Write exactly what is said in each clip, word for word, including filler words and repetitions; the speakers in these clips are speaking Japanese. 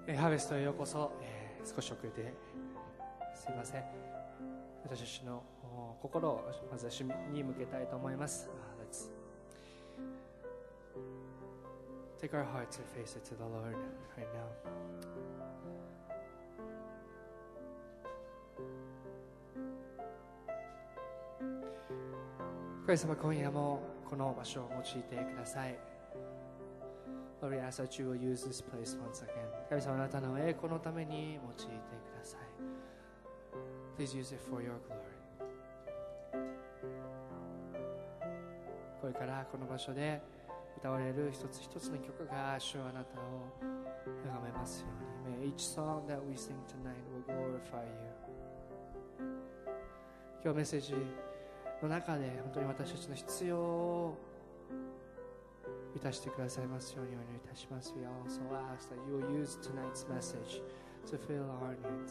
えー、ハーベストへようこそ、えー、少し遅れてすいません。私たちの心をまず主に向けたいと思います。 Let's take our hearts and face it to the Lord right now. 神様、今夜もこの場所を用いてください。 Lord, we ask that you will use this place once again. 神様、あなたの栄光のために用いてください。 Please use it for your glory. これからこの場所で歌われる一つ一つの曲が主はあなたを崇めますように。 May each song that we sing tonight will glorify you. 今日メッセージの中で本当に私たちの必要を満たしてくださいますようにお祈りいたします。 We also ask that you will use tonight's message to fill our needs.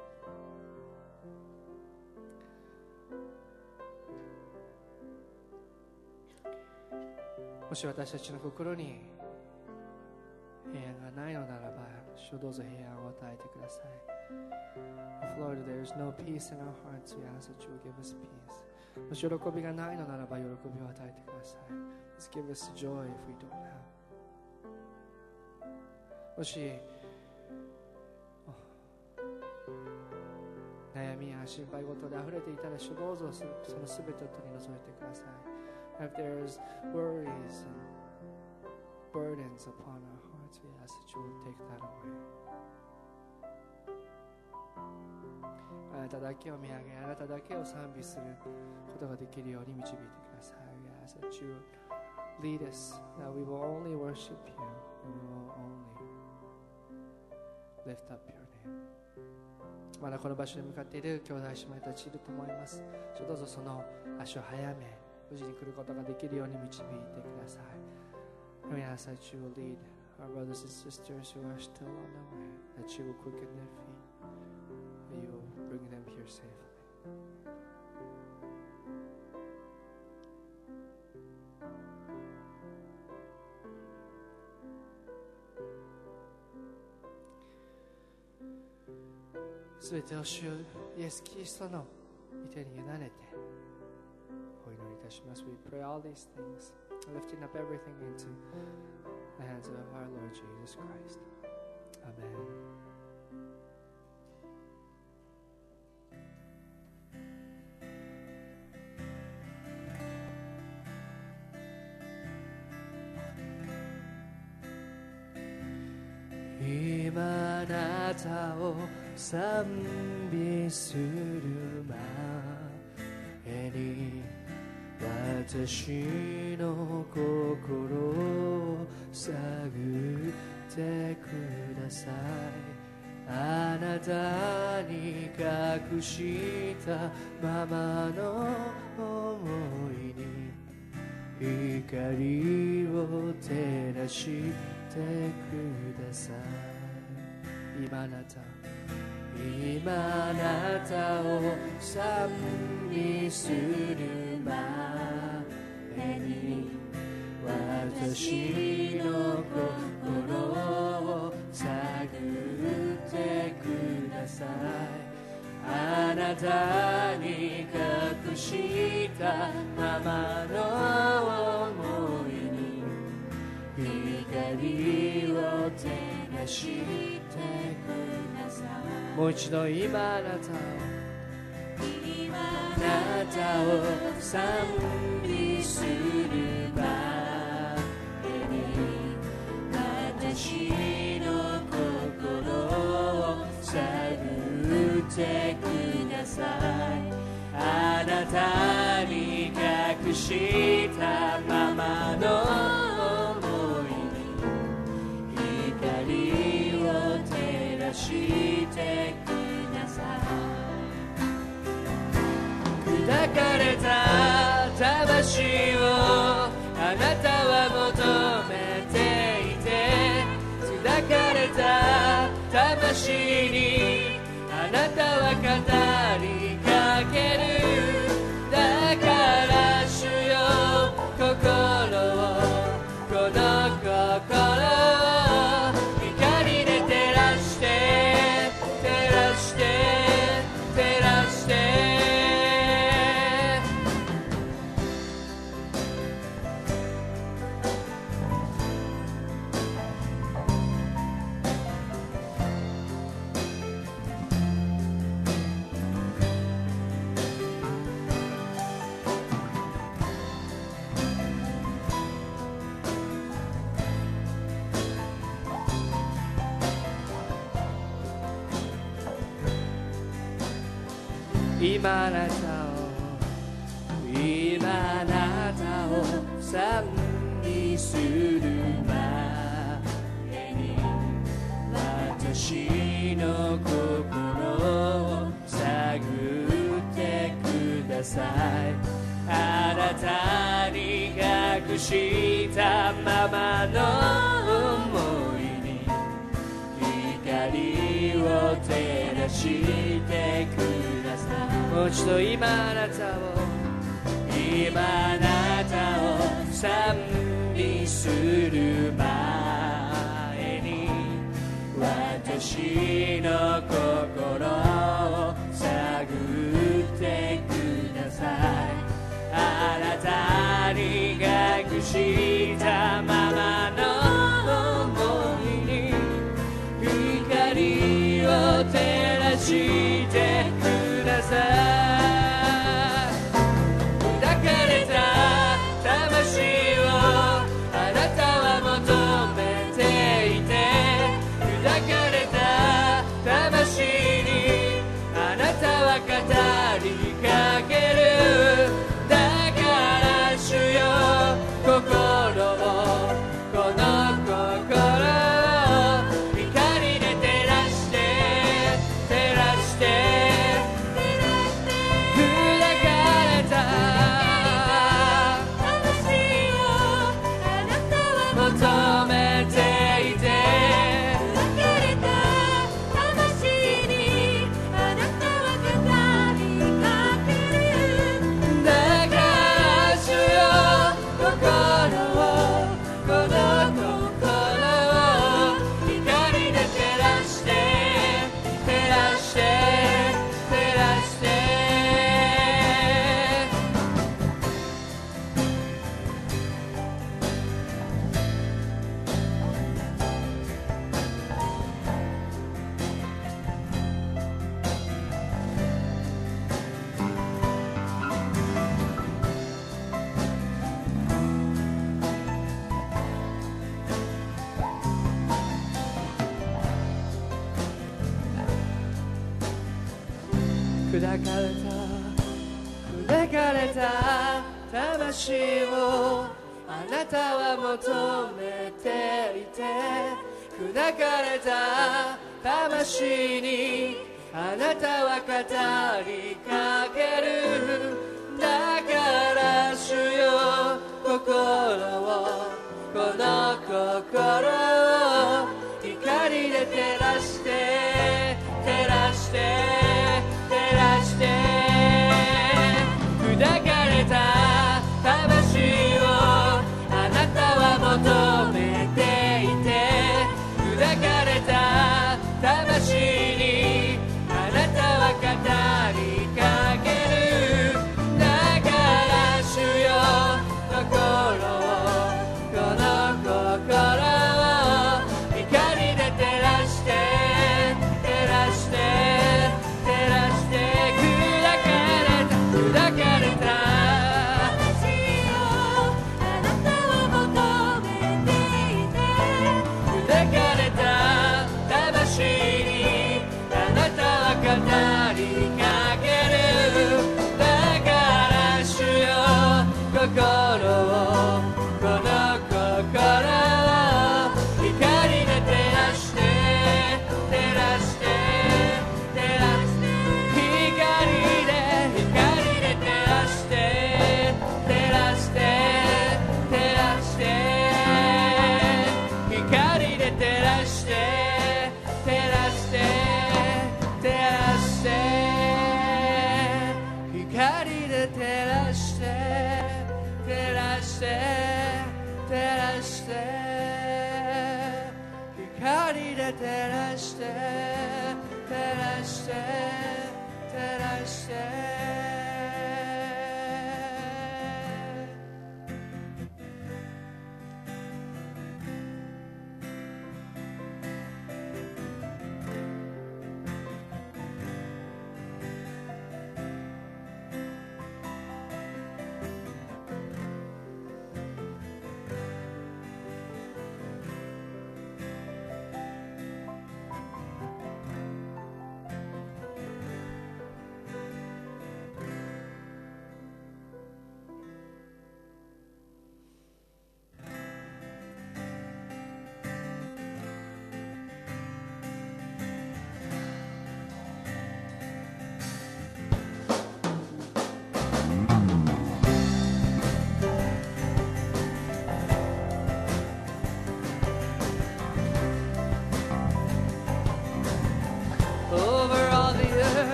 もし私たちの心に平安がないのならば、主をどうぞ平安を与えてください。 If Lord, there is no peace in our hearts, we ask that you will give us peace. もし喜びがないのならば喜びを与えてください。 Please give us joy if we don't have. もし悩みや心配事で溢れていたら、主どうぞそのすべてを取り除いてください。 If there is worries and burdens upon our hearts, we ask that you will take that away. あなただけを見上げ、あなただけを賛美することができるように導いてください。 We ask that you lead us, that we will only worship you, and we will only lift up your name. まだこの場所に向かっている兄弟姉妹たちいると思います。どうぞその足を早め、無事に来ることができるように導いてください。 We ask that you will lead our brothers and sisters who are still on the way, that you will quicken their feet, that you will bring them here safely. すべてを主イエス・キリストの御手に委ねてお祈りいたします。 We pray all these things, lifting up everything into the hands of our Lord Jesus Christ. Amen. 今あなたを賛美する前に、私の心を探ってください。あなたに隠したままの想いに光を照らしてください。今あなた今あなたを賛美する前に、私の心を探ってください。あなたに隠したままの想いに光を照らしてください。もう一度今あなたを今あなたを賛美する前に、私の心を探ってください。あなたに隠したままの想いに光を照らしてください。砕かれた魂をあなたは求めていて、砕かれた魂にあなたは語りかける。だから主よ、心をこの心を光で照らし今あなたを今あなたを賛美する前に私の心を探ってください。あなたに隠したままの想いに光を照らしてください。もう一度今あなたを今あなたを賛美する前に私の心を探ってください。あなたに隠したままの想いに光を照らしてください。砕かれた砕かれた魂をあなたは求めていて、砕かれた魂にあなたは語りかける。だから主よ心をこの心を光で照らして照らして砕かれた魂をあなたは求めていて、砕かれた魂にあなたは語りかける。だから主よ心をこの心を光で照らして照らして照らして砕かれた砕かれた心をこの心を光で照らして照らして照らして光で光で照らして照らして照らして光で照らして照らして照らして光で照らして照らして照らして光で照らして照らして照らして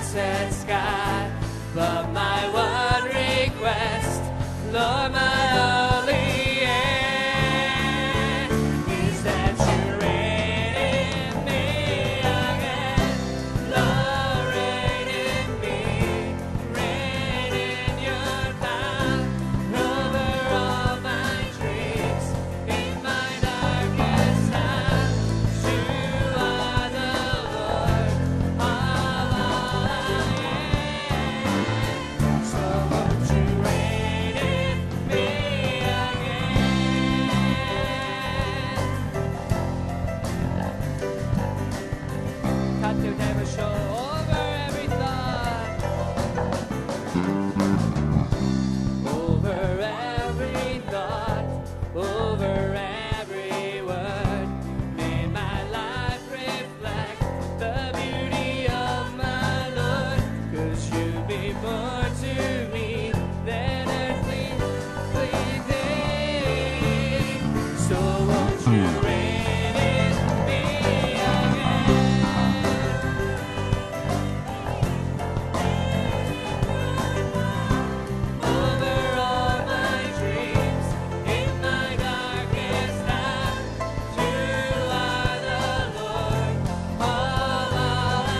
blessed sky. But my one request, Lord, my only end, is that you reign in me again. Lord, reign in me, reign in your power over all my dreams. In my darkest hour, you are the Lord of all I am. So won't you reign in me again? Cut your neighbor show over every thought, over every thought, over every word. May my life reflect the beauty of my Lord, 'cause you mean more to me than earthly things. So won't you reign in me again? Over all my dreams, in my darkest hour, you are the Lord of all I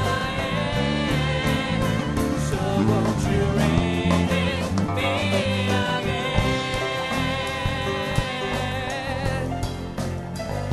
am. So won't you reign in me again?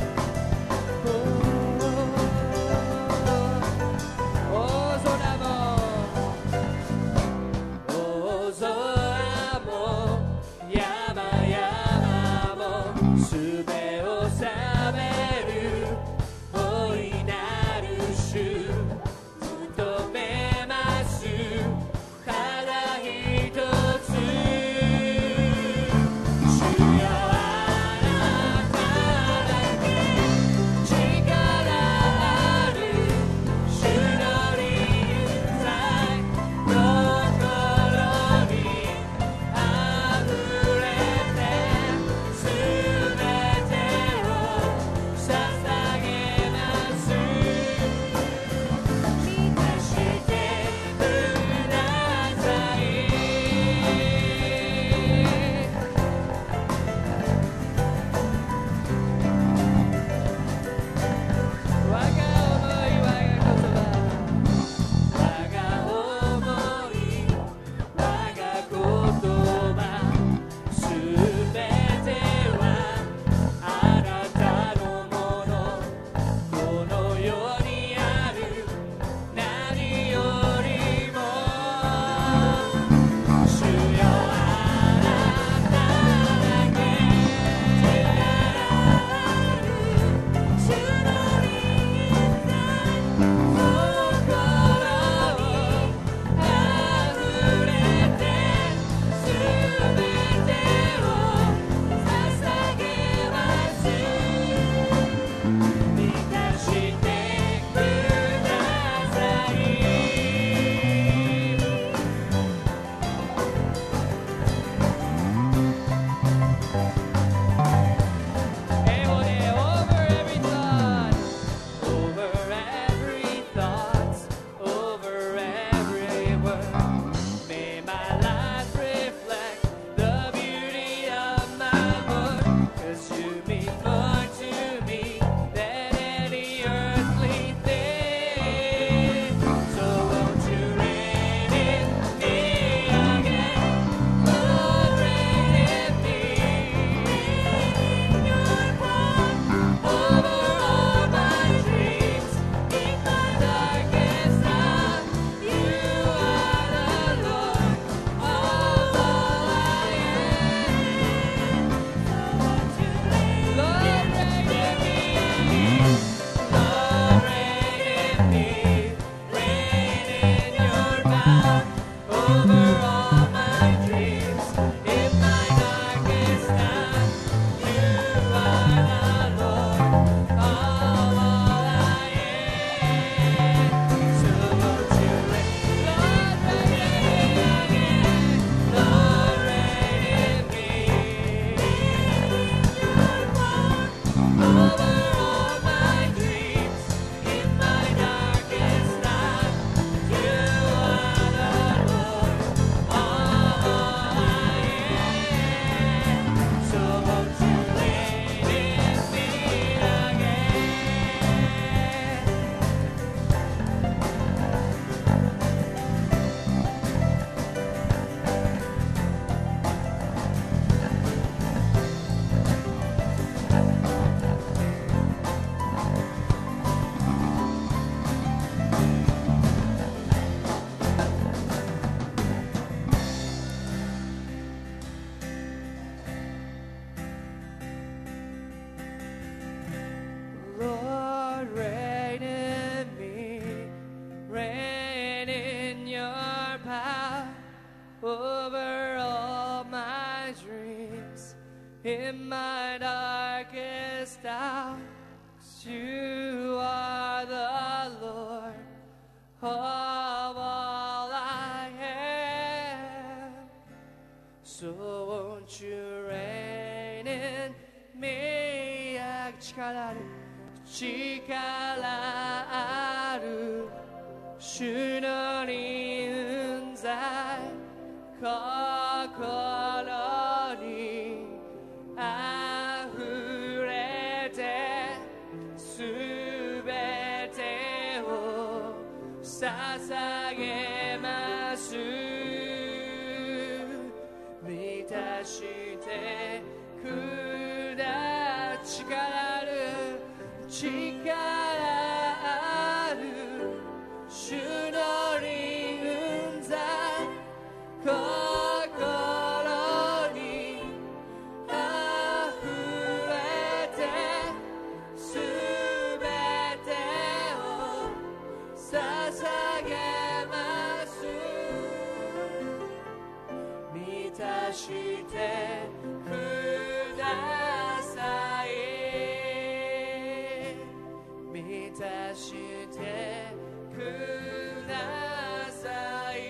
In my darkest hours, you are the Lord of all I am. So won't you reign in me? 力ある力ある主の臨在心にあふれてすべてを捧げます満たしてくだ力ある力ある主の臨在心にあふれてすべてを捧げます満たしてください満たしてください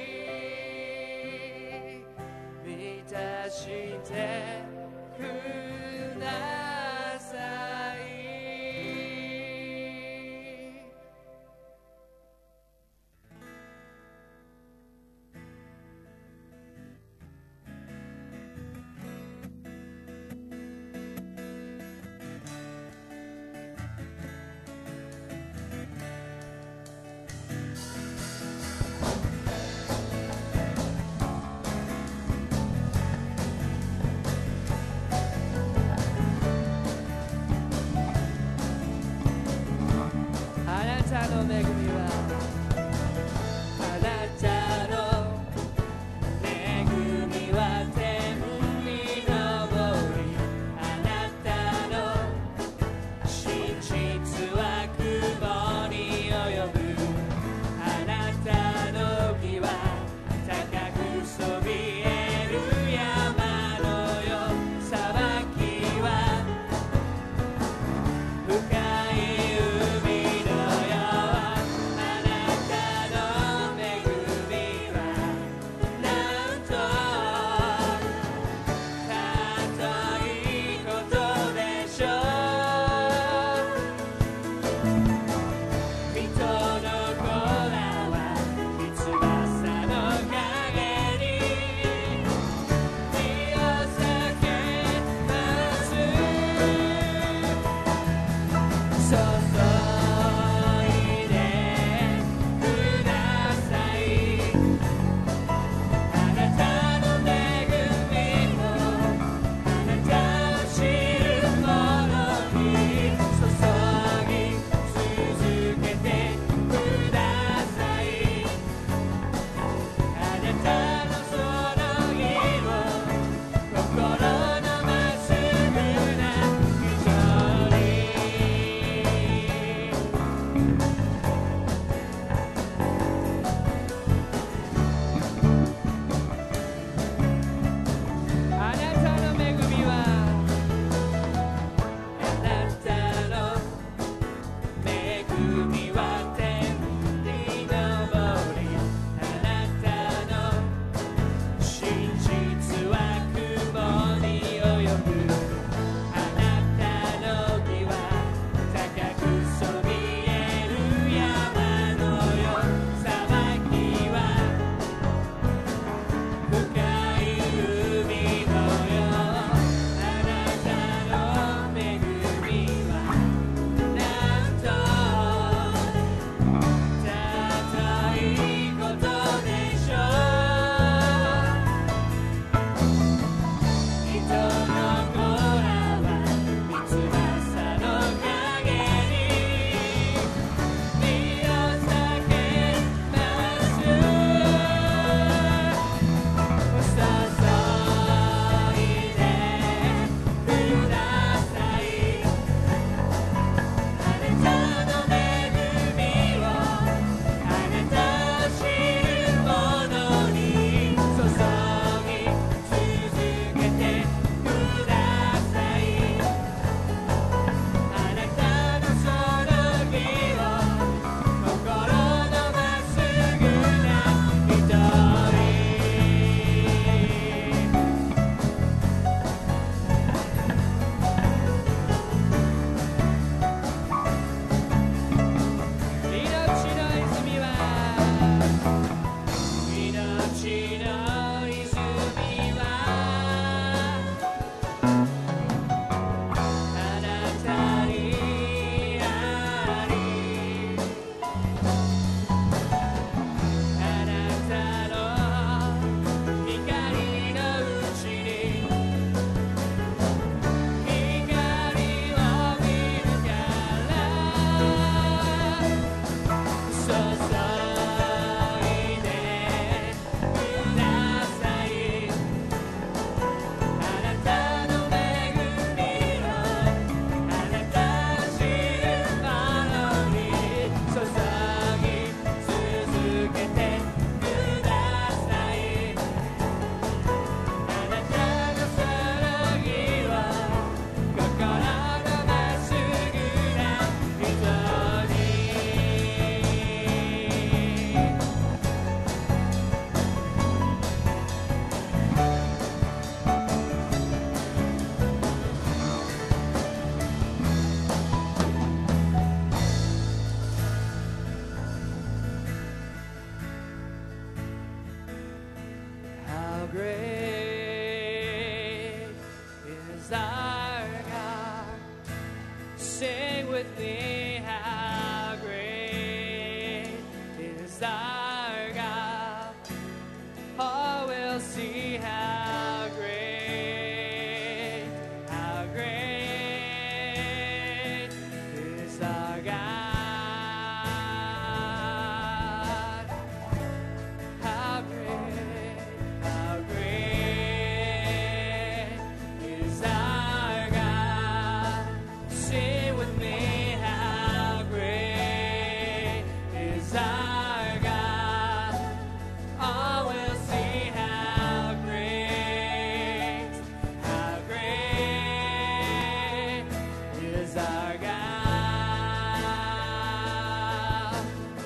満たしてくださいあなたの恵みはあなたの恵みは天に昇りあなたの真実は雲に及ぶあなたの義は高くそびえる山のよ裁きは深い海のよあなたの恵みはなんと尊いことでしょう人の子らは三翼の影に身を避けます注いでくださいあなたの恵みをあなたを知る者に注ぎ続けてくださいあなたのその義を心のまっすぐな道に Sing with me, how great is our God. Oh, we'll see how great, how great is our God. How great, how great is our God. Sing with me, how great is our God. Oh, we'll see how great, how great is our God.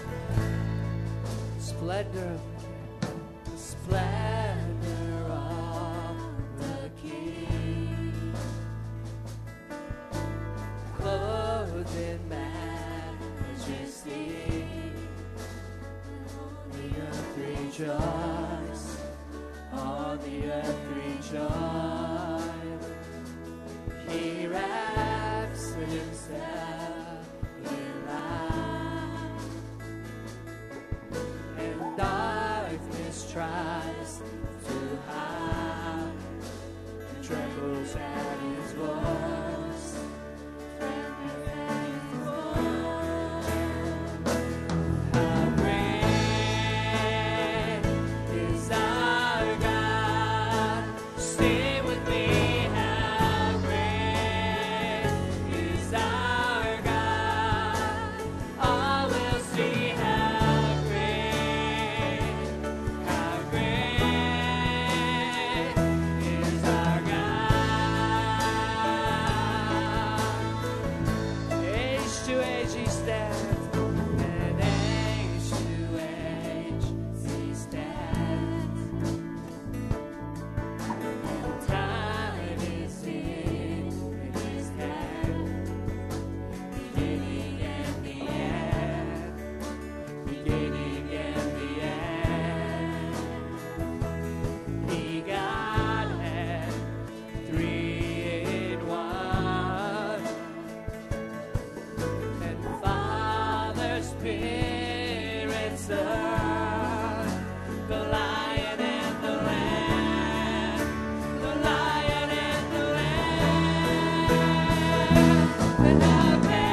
Splendor, splendor of the King, clothed in majesty. The earth rejoice, all the earth rejoice. He wraps himself in light, and darkness tries to hide, and trembles at his voice. Trembles at his voice. How great is our God. Stay with me. How great is our God. All will see how great, how great is our God. Age to age he stands, and age to age he stands. And time is in his hand, beginning and the end, beginning and the end. He Godhead, three in one, and Father, Spirit, Son, the Lion and the Lamb, the Lion and the Lamb. And how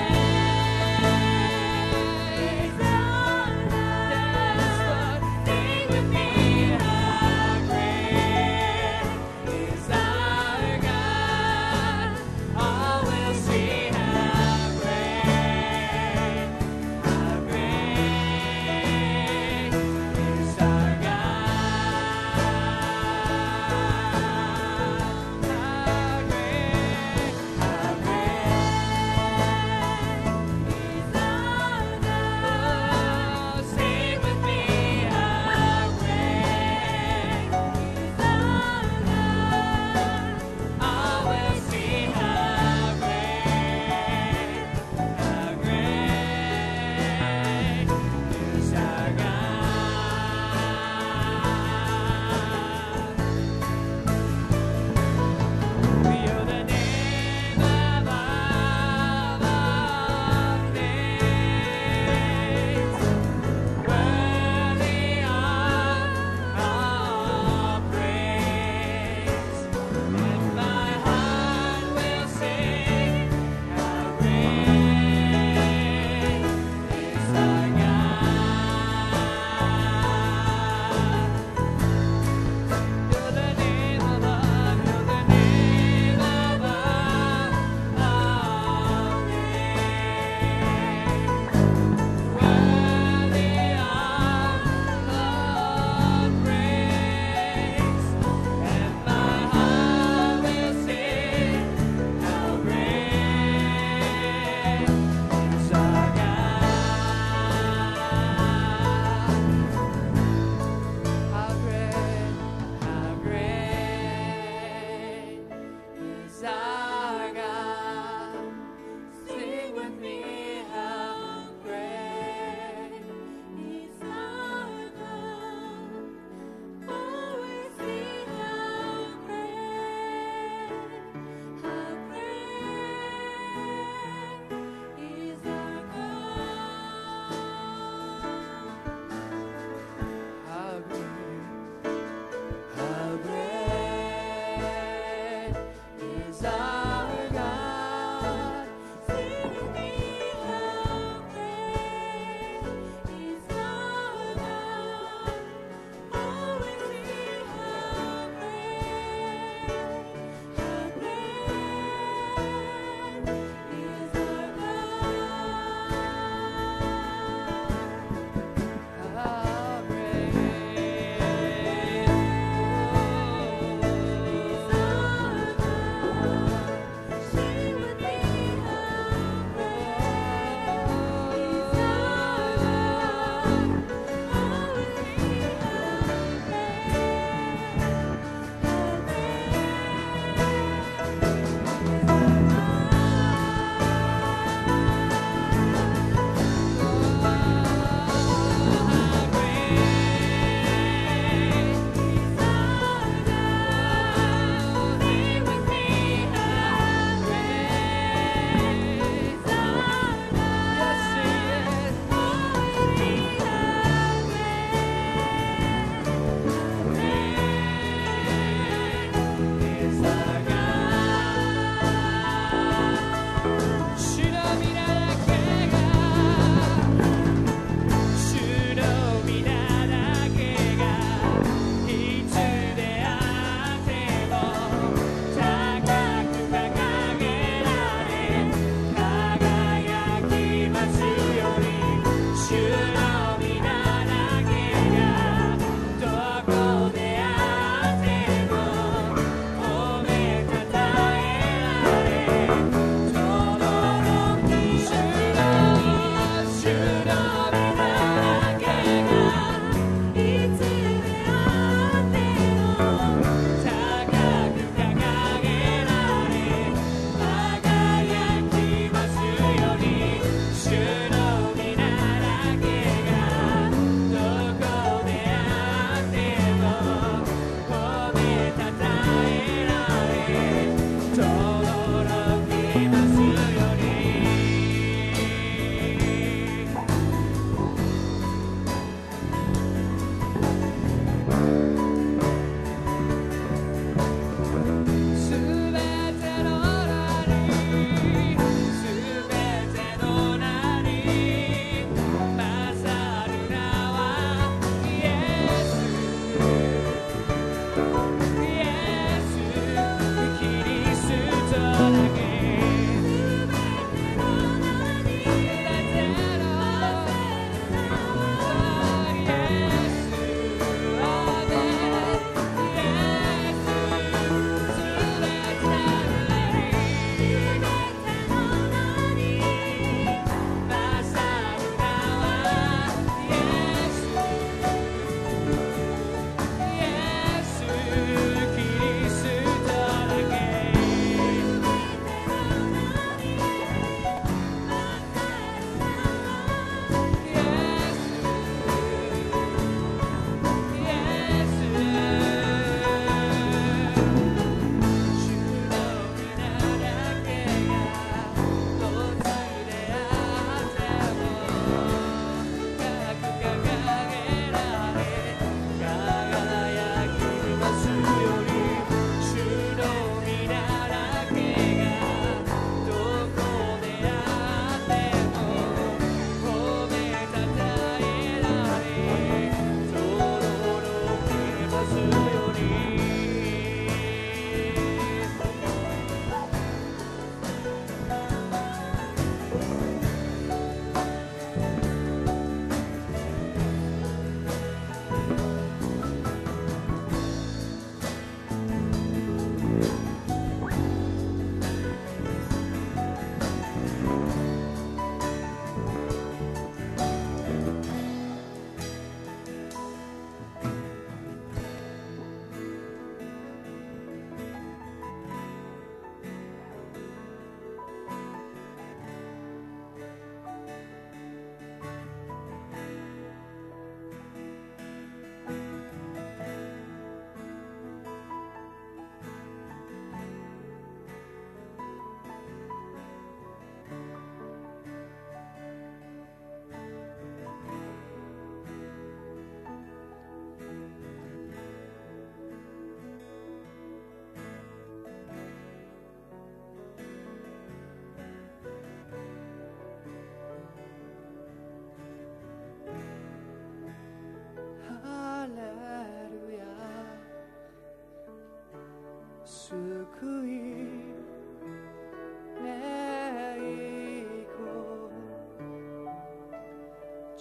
great is our God. Sing with me, how great is our God. All will see how great, how great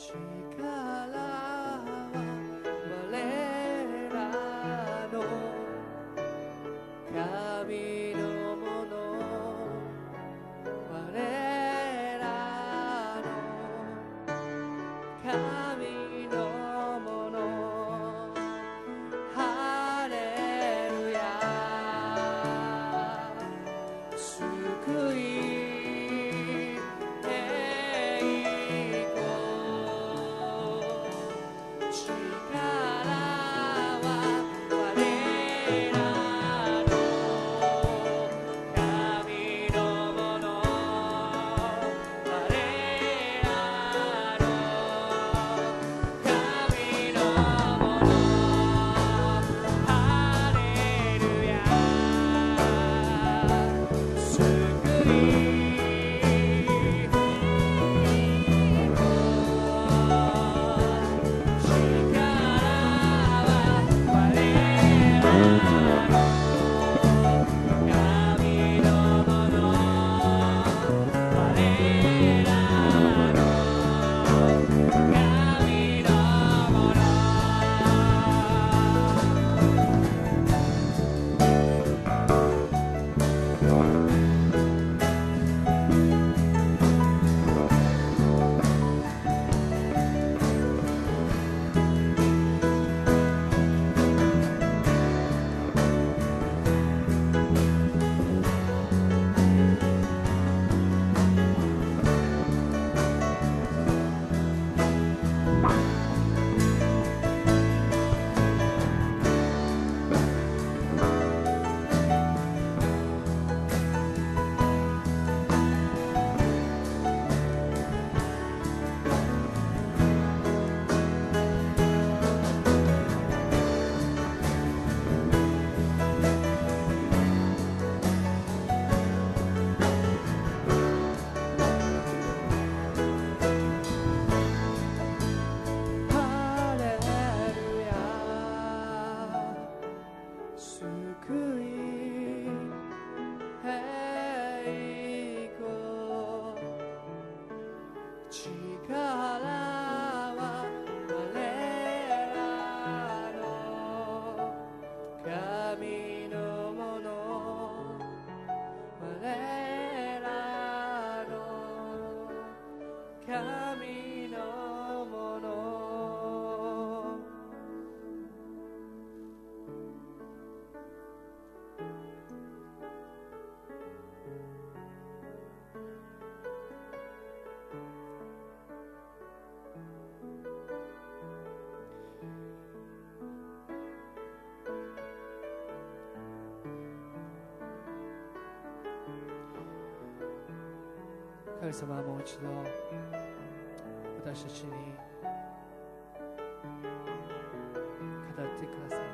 神様はもう一度私たちに語ってください。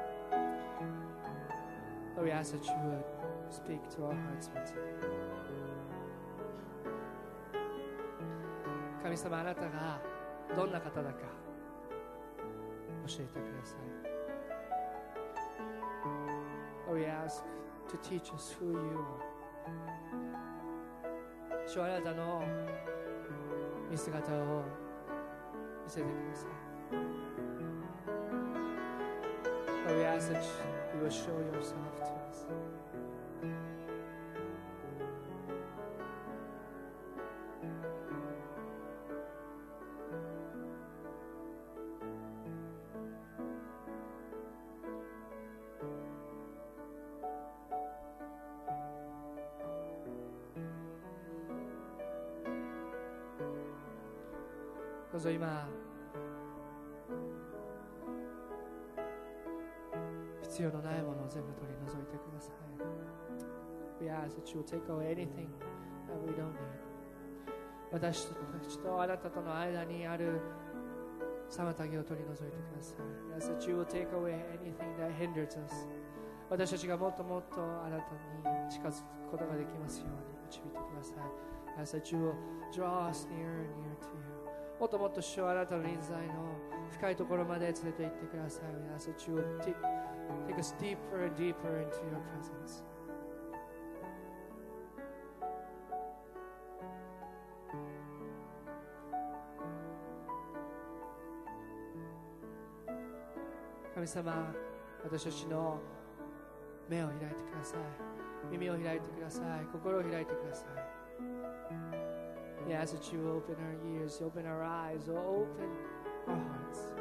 Lord, we ask that you would speak to our hearts once again. 神様、あなたがどんな方だか教えてください。 Lord, we ask to teach us who you are. 主はあなたの見姿を見せてください。 Lord, we ask that you will show yourself to us. どうぞ今必要のないものを全部取り除いてください。 We ask that you will take away anything that we don't need. 私たちとあなたとの間にある妨げを取り除いてください。 We ask that you will take away anything that hinders us. 私たちがもっともっとあなたに近づくことができますように導いてください。 We ask that you will draw us nearer and nearer to you. もっともっと主はあなたの臨在の深いところまで連れて行ってください。 We ask that you will take, take us deeper and deeper into your presence. 神様、私たちの目を開いてください。耳を開いてください。心を開いてください。We ask that you open our ears, open our eyes, open our hearts.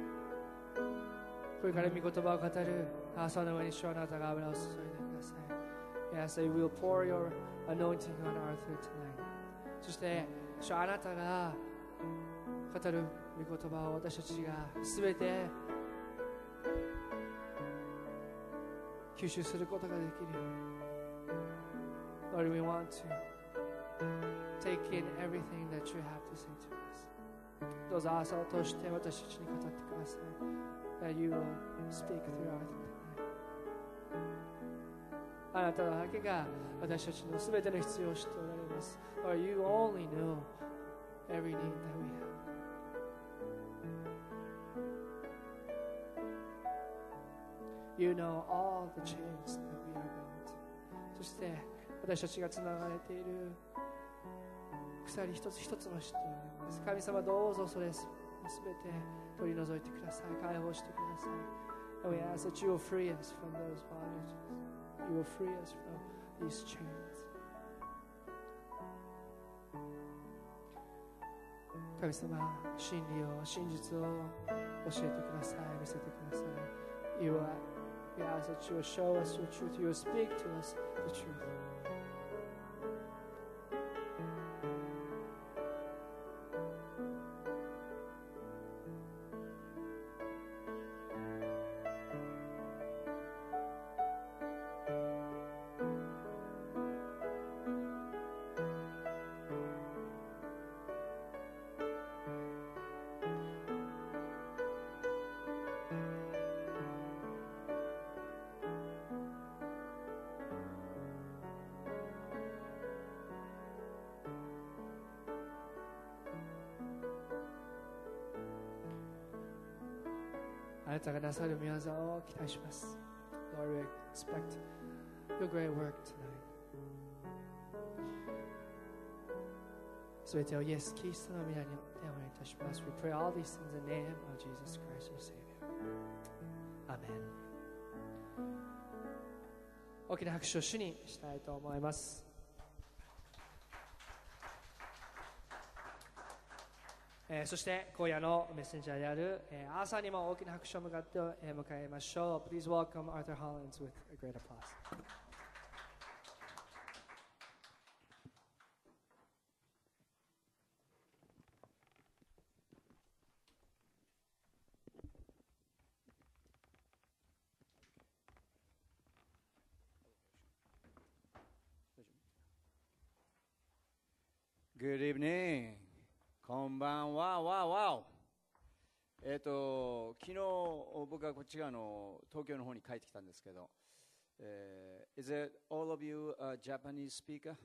これから御言葉を語る朝の上に主はあなたが油を注いでください。We ask that you will pour your anointing on Arthur tonight. そして主はあなたが語る御言葉を私たちがすべて吸収することができるように。Lord, we want to take in everything that you have to say to us. どうぞ朝を通して私たちに語ってください。That you will speak through our tonight. あなただけが私たちのすべての必要を知っておられます。Lord, you only know every need that we have.You know all the chains that we are bound. そして私たちがつながれている鎖一つ一つの知っておられます。神様どうぞそれすべて取り除いてください。解放してください。And we ask that you will free us from those bondages. You will free us from these chains. 神様、真理を、真実を教えてください。見せてください。You will We ask that you will show us your truth. You will speak to us the truth. あなたがなさる御業を期待します。Lord, we expect your great work tonight. すべてをイエス・キリストの皆によってお願いいたします。We pray all these things in the name of Jesus Christ, our Savior. Amen. 大きな拍手を主にしたいと思います。えー、そして今夜のメッセンジャーである、えー、アーサーにも大きな拍手を向かって、えー、迎えましょう。Please welcome Arthur Hollins with a great applause. Good evening. こんばんは、わわお。えっと、昨日僕はこっち側の東京の方に帰ってきたんですけど、uh, Is it all of you a Japanese speaker?、Uh,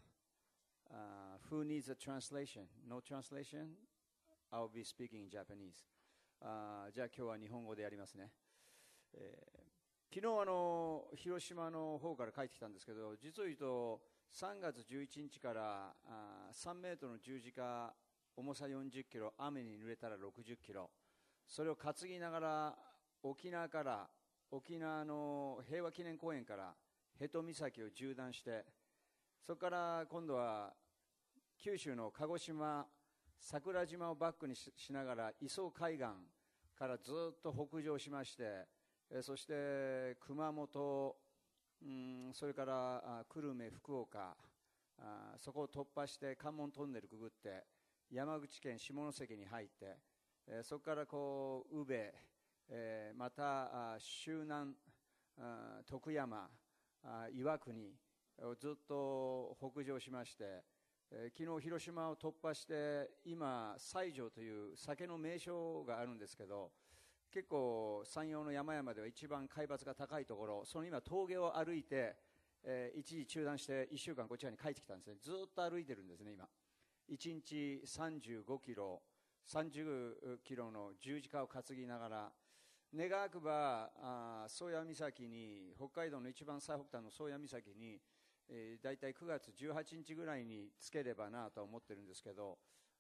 who needs a translation? No translation? I'll be speaking in Japanese.、Uh, じゃあ今日は日本語でやりますね。えー、昨日あの広島の方から帰ってきたんですけど、実を言うとさんがつじゅういちにちからあさんメートルの十字架、重さよんじゅっキロ、雨に濡れたらろくじゅっキロ、それを担ぎながら沖縄から沖縄の平和記念公園から辺戸岬を縦断して、そこから今度は九州の鹿児島桜島をバックに し, しながら磯海岸からずっと北上しまして、えそして熊本、うん、それから久留米、福岡、あそこを突破して関門トンネルくぐって山口県下関に入って、えー、そこからこう宇部、えー、また周南、徳山、岩国をずっと北上しまして、えー、昨日広島を突破して今西条という酒の名所があるんですけど、結構山陽の山々では一番海抜が高いところ、その今峠を歩いて、えー、一時中断していっしゅうかんこっち側に帰ってきたんですね。ずっと歩いてるんですね。今いちにちさんじゅうごキロさんじゅっキロの十字架を担ぎながら、願わくば宗谷岬に、北海道の一番最北端の宗谷岬に、えー、だいたいくがつじゅうはちにちぐらいにつければなと思ってるんですけど、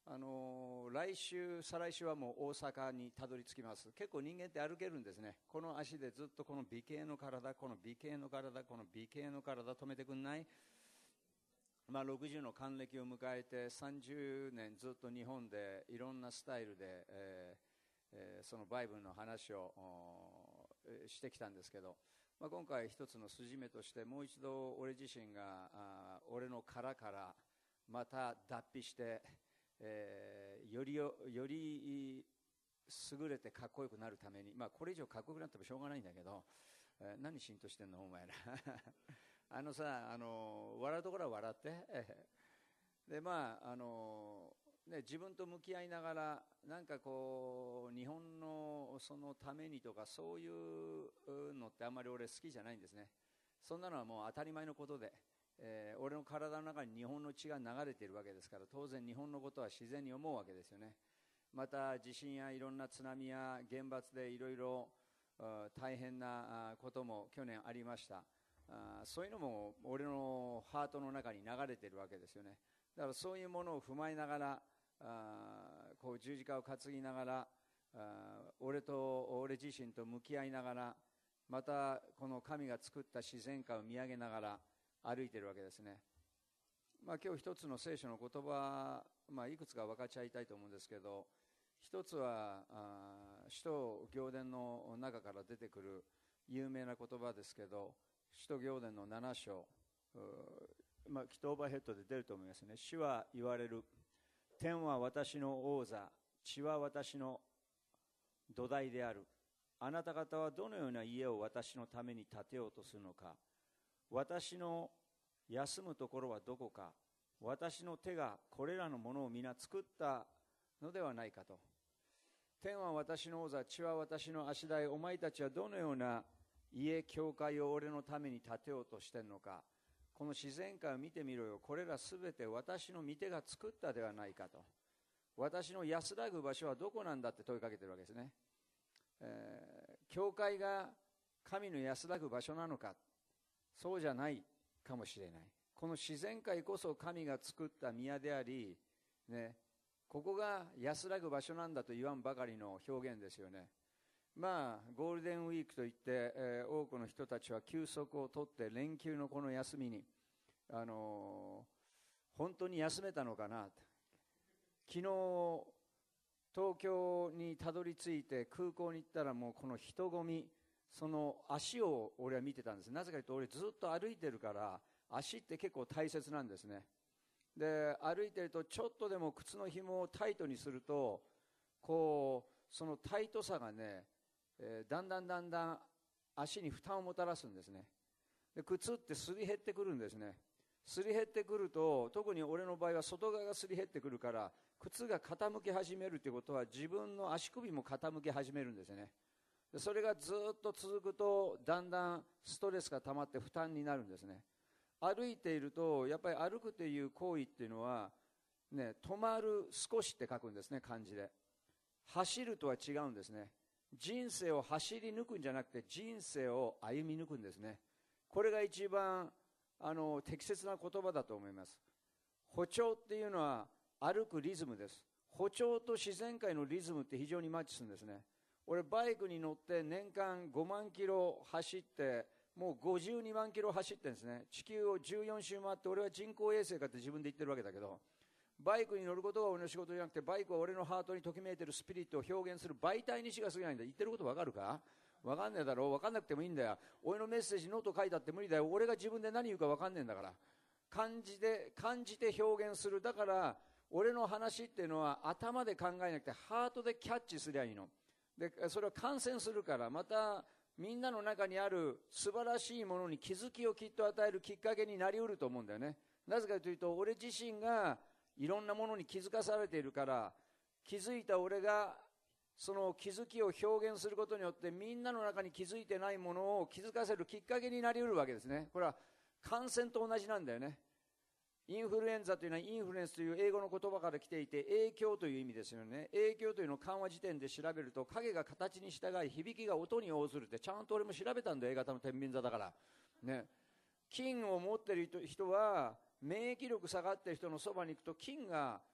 あの来週、再来週はもう大阪にたどり着きます。結構人間って歩けるんですね。この足でずっとこの美形の体、この美形の体、この美形の体止めてくんない？まあ、ろくじゅうの還暦を迎えてさんじゅうねんずっと日本でいろんなスタイルで、えーえー、そのバイブルの話をしてきたんですけど、まあ、今回一つの筋目としてもう一度俺自身があ俺の殻からまた脱皮して、えー、よりより優れてかっこよくなるために、まあ、これ以上かっこよくなってもしょうがないんだけど、えー、何しんとしてんのお前らあのさ、あの笑うところは笑ってで、まああのね、自分と向き合いながらなんかこう日本のそのためにとかそういうのってあんまり俺好きじゃないんですね。そんなのはもう当たり前のことで、えー、俺の体の中に日本の血が流れているわけですから、当然日本のことは自然に思うわけですよね。また地震やいろんな津波や原発でいろいろ大変なことも去年ありました。あそういうのも俺のハートの中に流れているわけですよね。だからそういうものを踏まえながら、あこう十字架を担ぎながら、あ俺と俺自身と向き合いながら、またこの神が作った自然界を見上げながら歩いているわけですね。まあ、今日一つの聖書の言葉、まあ、いくつか分かち合いたいと思うんですけど、一つはあ使徒行伝の中から出てくる有名な言葉ですけど、使徒行伝のなな章、まあ、きっとオーバーヘッドで出ると思いますね。主は言われる。天は私の王座、地は私の土台である。あなた方はどのような家を私のために建てようとするのか。私の休むところはどこか。私の手がこれらのものを皆作ったのではないかと。天は私の王座、地は私の足台。お前たちはどのような家、教会を俺のために建てようとしてんのか。この自然界を見てみろよ。これらすべて私の御手が作ったではないかと。私の安らぐ場所はどこなんだって問いかけてるわけですね。えー、教会が神の安らぐ場所なのか。そうじゃないかもしれない。この自然界こそ神が作った宮であり、ね、ここが安らぐ場所なんだと言わんばかりの表現ですよね。まあ、ゴールデンウィークといって、えー、多くの人たちは休息を取って連休のこの休みに、あのー、本当に休めたのかな。昨日東京にたどり着いて空港に行ったらもうこの人混み、その足を俺は見てたんです。なぜかというと俺ずっと歩いてるから足って結構大切なんですね。で歩いてるとちょっとでも靴の紐をタイトにするとこうそのタイトさがね、えー、だんだんだんだん足に負担をもたらすんですね。で靴ってすり減ってくるんですね。すり減ってくると、特に俺の場合は外側がすり減ってくるから靴が傾き始めるということは自分の足首も傾き始めるんですね。でそれがずっと続くとだんだんストレスが溜まって負担になるんですね。歩いているとやっぱり歩くという行為っていうのは、ね、止まる少しって書くんですね、漢字で。走るとは違うんですね。人生を走り抜くんじゃなくて人生を歩み抜くんですね。これが一番あの適切な言葉だと思います。歩調っていうのは歩くリズムです。歩調と自然界のリズムって非常にマッチするんですね。俺バイクに乗って年間ごまんキロ走ってもうごじゅうにまんキロ走ってるんですね。地球をじゅうよん周回って、俺は人工衛星かって自分で言ってるわけだけど、バイクに乗ることが俺の仕事じゃなくて、バイクは俺のハートにときめいてるスピリットを表現する媒体にしか過ぎないんだ。言ってることわかるか？わかんねえだろう。わかんなくてもいいんだよ。俺のメッセージノート書いたって無理だよ。俺が自分で何言うかわかんねえんだから。感じで感じて表現する。だから俺の話っていうのは頭で考えなくてハートでキャッチすりゃいいので、それは感染するから、またみんなの中にある素晴らしいものに気づきをきっと与えるきっかけになりうると思うんだよね。なぜかというと、俺自身がいろんなものに気づかされているから、気づいた俺がその気づきを表現することによってみんなの中に気づいてないものを気づかせるきっかけになりうるわけですね。これは感染と同じなんだよね。インフルエンザというのはインフルエンスという英語の言葉から来ていて、影響という意味ですよね。影響というのを漢和辞典で調べると、影が形に従い響きが音に応ずるってちゃんと俺も調べたんだよ、A型の天秤座だからね。菌を持っている人は免疫力下がっている人のそばに行くと菌が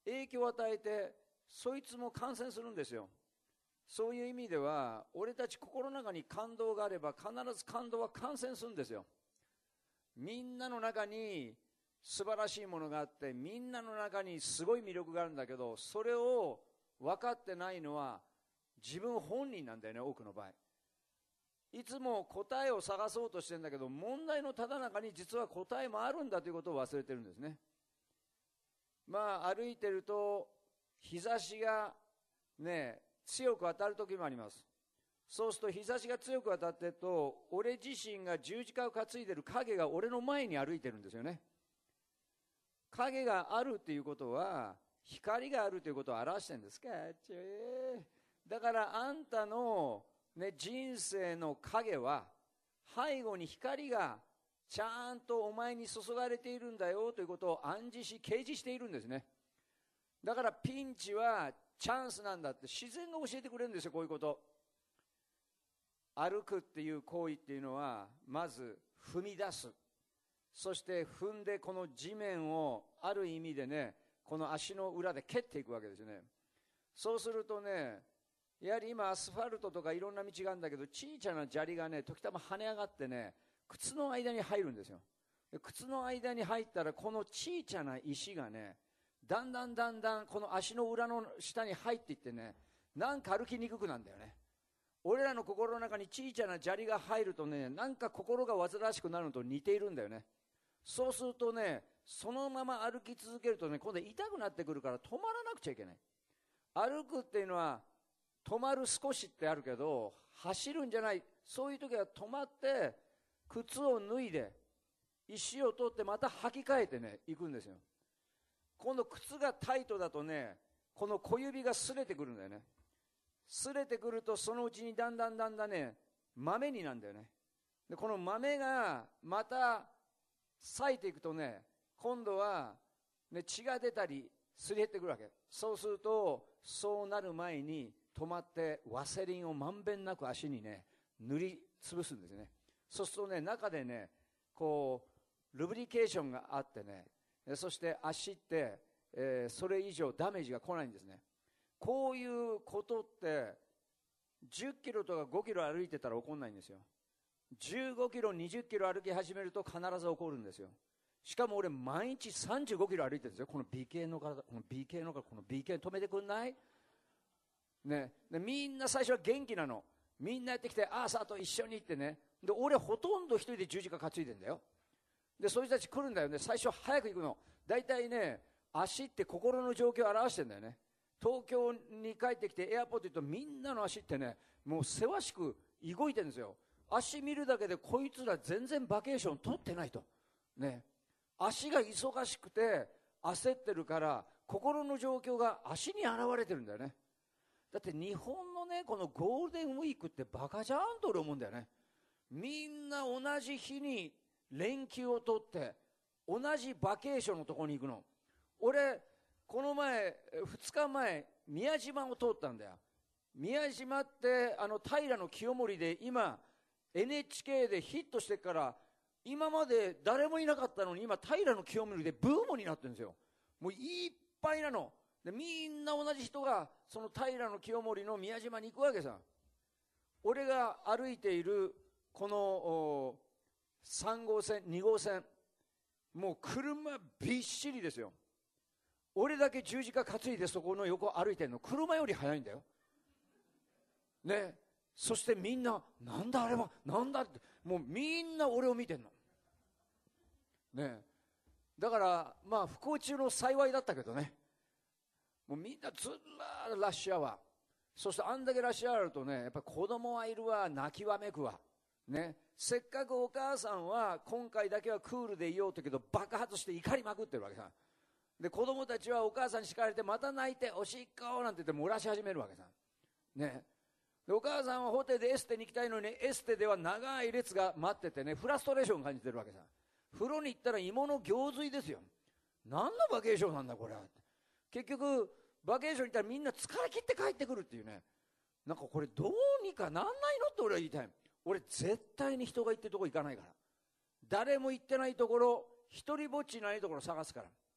影響を与えて、そいつも感染するんですよ。そういう意味では、俺たち心の中に感動があれば、必ず感動は感染するんですよ。みんなの中に素晴らしいものがあって、みんなの中にすごい魅力があるんだけど、それを分かってないのは自分本人なんだよね、多くの場合。いつも答えを探そうとしてるんだけど、問題のただ中に実は答えもあるんだということを忘れてるんですね。まあ歩いてると日差しがね強く当たる時もあります。そうすると日差しが強く当たってると、俺自身が十字架を担いでる影が俺の前に歩いてるんですよね。影があるっていうことは光があるということを表してるんですか。だからあんたの、ね、人生の影は背後に光がちゃんとお前に注がれているんだよということを暗示し掲示しているんですね。だからピンチはチャンスなんだって自然が教えてくれるんですよ。こういうこと、歩くっていう行為っていうのは、まず踏み出す、そして踏んでこの地面をある意味でね、この足の裏で蹴っていくわけですね。そうするとね、やはり今アスファルトとかいろんな道があるんだけど、小さな砂利がね時たま跳ね上がってね、靴の間に入るんですよ。で靴の間に入ったら、この小さな石がね、だんだんだんだんこの足の裏の下に入っていってね、なんか歩きにくくなるんだよね。俺らの心の中に小さな砂利が入るとね、なんか心が煩わしくなるのと似ているんだよね。そうするとね、そのまま歩き続けるとね、今度痛くなってくるから止まらなくちゃいけない。歩くっていうのは止まる少しってあるけど、走るんじゃない。そういう時は止まって靴を脱いで石を取ってまた履き替えてね行くんですよ。今度靴がタイトだとね、この小指が擦れてくるんだよね。擦れてくると、そのうちにだんだんだんだんね豆になるんだよね。でこの豆がまた咲いていくとね、今度は、ね、血が出たりすり減ってくるわけ。そうすると、そうなる前に止まってワセリンをまんべんなく足にね塗りつぶすんですね。そうするとね、中でねこうルブリケーションがあってね、そして足って、えー、それ以上ダメージが来ないんですね。こういうことってじゅっキロとかごキロ歩いてたら起こんないんですよ。じゅうごキロにじゅっキロ歩き始めると必ず起こるんですよ。しかも俺毎日さんじゅうごキロ歩いてるんですよ。この ビーケー の体、この ビーケー の体、この ビーケー 止めてくんないね。でみんな最初は元気なの。みんなやってきて、アーサーと一緒に行ってね。で俺ほとんど一人で十字架担いでんだよ。でそういう人たち来るんだよね。最初早く行くの。だいたいね、足って心の状況を表してんだよね。東京に帰ってきてエアポート行くと、みんなの足ってね、もうせわしく動いてるんですよ。足見るだけでこいつら全然バケーション取ってないとね。足が忙しくて焦ってるから、心の状況が足に現れてるんだよね。だって日本のねこのゴールデンウィークってバカじゃんと俺思うんだよね。みんな同じ日に連休を取って同じバケーションのところに行くの。俺この前ふつかまえ宮島を通ったんだよ。宮島ってあの平清盛で今 エヌエイチケー でヒットしてから、今まで誰もいなかったのに今平清盛でブームになってるんですよ。もういっぱいなので、みんな同じ人がその平清盛の宮島に行くわけさ。俺が歩いているこのさん号線に号線、もう車びっしりですよ。俺だけ十字架担いでそこの横歩いてるの。車より速いんだよね。そしてみんななんだあれはなんだって、もうみんな俺を見てんのね。だからまあ不幸中の幸いだったけどね。もうみんなずらーラッシュアワー。そしてあんだけラッシュアワーあるとね、やっぱり子供はいるわ、泣きわめくわね。せっかくお母さんは今回だけはクールでいようとけど爆発して怒りまくってるわけさ。で子供たちはお母さんに叱られてまた泣いておしっこなんて言って漏らし始めるわけさね。でお母さんはホテルでエステに行きたいのに、エステでは長い列が待っててね、フラストレーションを感じてるわけさ。風呂に行ったら芋の行水ですよ。何のバケーションなんだこれは。結局バケーションに行ったらみんな疲れ切って帰ってくるっていうね。なんかこれどうにかなんないのって俺は言いたい。俺絶対に人が行ってるところ行かないから。誰も行ってないところ、一人ぼっちないところ探すから。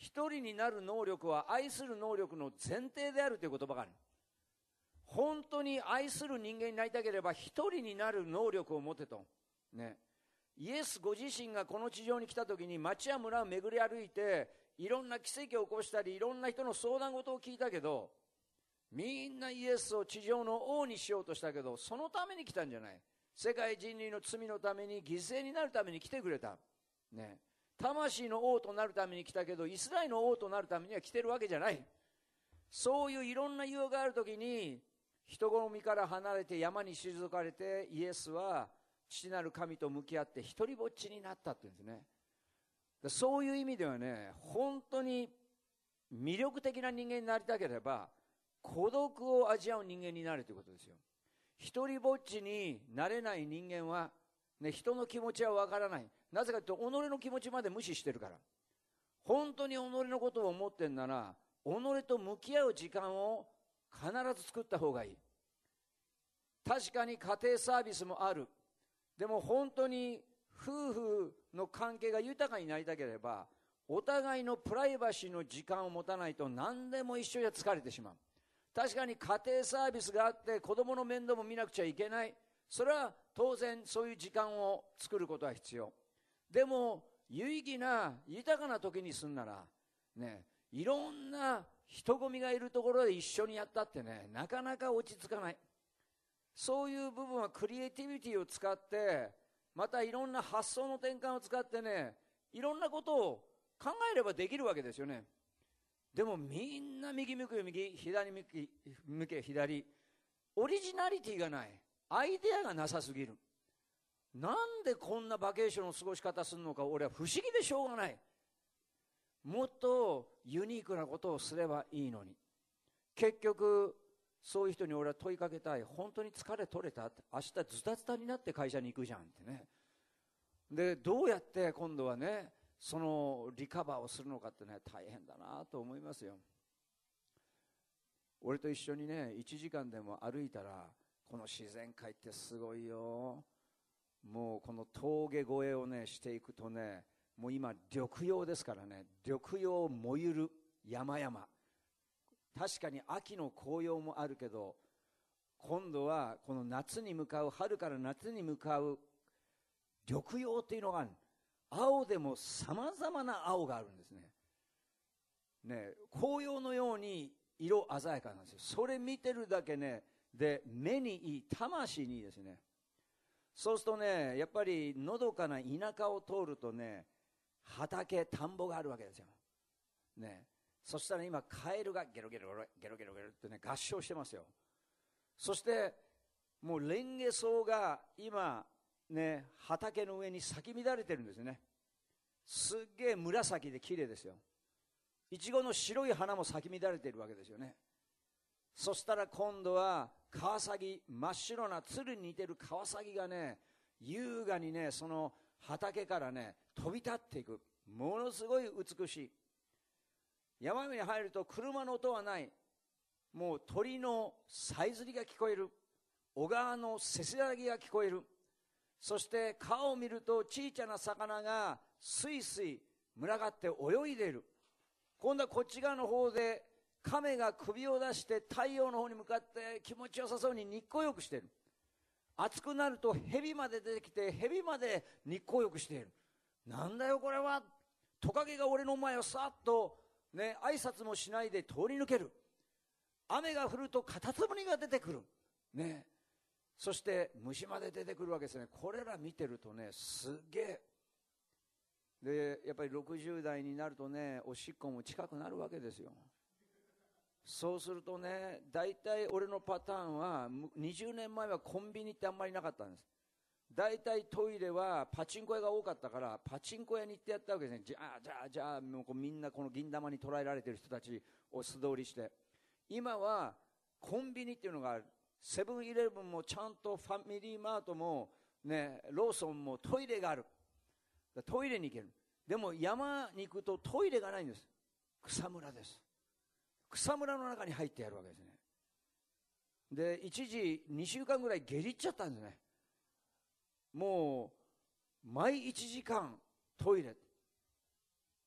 一人になる能力は愛する能力の前提であるという言葉がある。本当に愛する人間になりたければ一人になる能力を持てと、ね、イエスご自身がこの地上に来た時に町や村を巡り歩いていろんな奇跡を起こしたりいろんな人の相談事を聞いたけど、みんなイエスを地上の王にしようとしたけど、そのために来たんじゃない。世界人類の罪のために犠牲になるために来てくれた、ね、魂の王となるために来たけどイスラエルの王となるためには来てるわけじゃない。そういういろんな理由があるときに人混みから離れて山に退かれてイエスは父なる神と向き合って一人ぼっちになったっていうんですね。そういう意味ではね、本当に魅力的な人間になりたければ孤独を味わう人間になるということですよ。一人ぼっちになれない人間は、ね、人の気持ちはわからない。なぜかというと己の気持ちまで無視してるから。本当に己のことを思ってんなら己と向き合う時間を必ず作った方がいい。確かに家庭サービスもある。でも本当に夫婦の関係が豊かになりたければお互いのプライバシーの時間を持たないと何でも一緒じゃ疲れてしまう。確かに家庭サービスがあって子供の面倒も見なくちゃいけない。それは当然そういう時間を作ることは必要。でも有意義な豊かな時にすんならね、いろんな人混みがいるところで一緒にやったってね、なかなか落ち着かない。そういう部分はクリエイティビティを使って、またいろんな発想の転換を使ってね、いろんなことを考えればできるわけですよね。でもみんな右向け右、左向け向け左、オリジナリティがない、アイデアがなさすぎる。なんでこんなバケーションの過ごし方するのか俺は不思議でしょうがない。もっとユニークなことをすればいいのに。結局そういう人に俺は問いかけたい。本当に疲れ取れた？明日ズタズタになって会社に行くじゃんってね。でどうやって今度はねそのリカバーをするのかってね、大変だなと思いますよ。俺と一緒にねいちじかんでも歩いたらこの自然界ってすごいよ。もうこの峠越えをねしていくとね、もう今緑葉ですからね、緑葉燃ゆる山々。確かに秋の紅葉もあるけど、今度はこの夏に向かう、春から夏に向かう緑葉っていうのがある。青でもさまざまな青があるんですね。ね、紅葉のように色鮮やかなんですよ。それ見てるだけね、で目にいい、魂にいいですね。そうするとね、やっぱりのどかな田舎を通るとね、畑、田んぼがあるわけですよ。ね、そしたら今カエルがゲロゲロゲロゲロゲロってね合唱してますよ。そしてもうレンゲ草が今ね畑の上に咲き乱れてるんですね。すっげえ紫で綺麗ですよ。いちごの白い花も咲き乱れてるわけですよね。そしたら今度はカワサギ、真っ白な鶴に似てるカワサギがね優雅にねその畑からね飛び立っていく。ものすごい美しい。山に入ると車の音はない。もう鳥のさえずりが聞こえる。小川のせせらぎが聞こえる。そして川を見ると小さな魚がスイスイ群がって泳いでいる。今度はこっち側の方で亀が首を出して太陽の方に向かって気持ちよさそうに日光浴している。暑くなると蛇まで出てきて蛇まで日光浴している。なんだよこれは。トカゲが俺の前をさっとね挨拶もしないで通り抜ける。雨が降るとカタツムリが出てくるね。そして虫まで出てくるわけですね。これら見てるとねすげえ。でやっぱりろくじゅう代になるとねおしっこも近くなるわけですよ。そうするとね大体俺のパターンはにじゅうねんまえはコンビニってあんまりなかったんです。大体トイレはパチンコ屋が多かったからパチンコ屋に行ってやったわけですね。じゃあじゃあじゃあもうこうみんなこの銀玉に捉えられてる人たちを素通りして、今はコンビニっていうのがある。セブンイレブンもちゃんとファミリーマートもねローソンもトイレがある。トイレに行ける。でも山に行くとトイレがないんです。草むらです。草むらの中に入ってやるわけですね。で一時にしゅうかんぐらい下痢っちゃったんですね。もう毎いちじかんトイレ。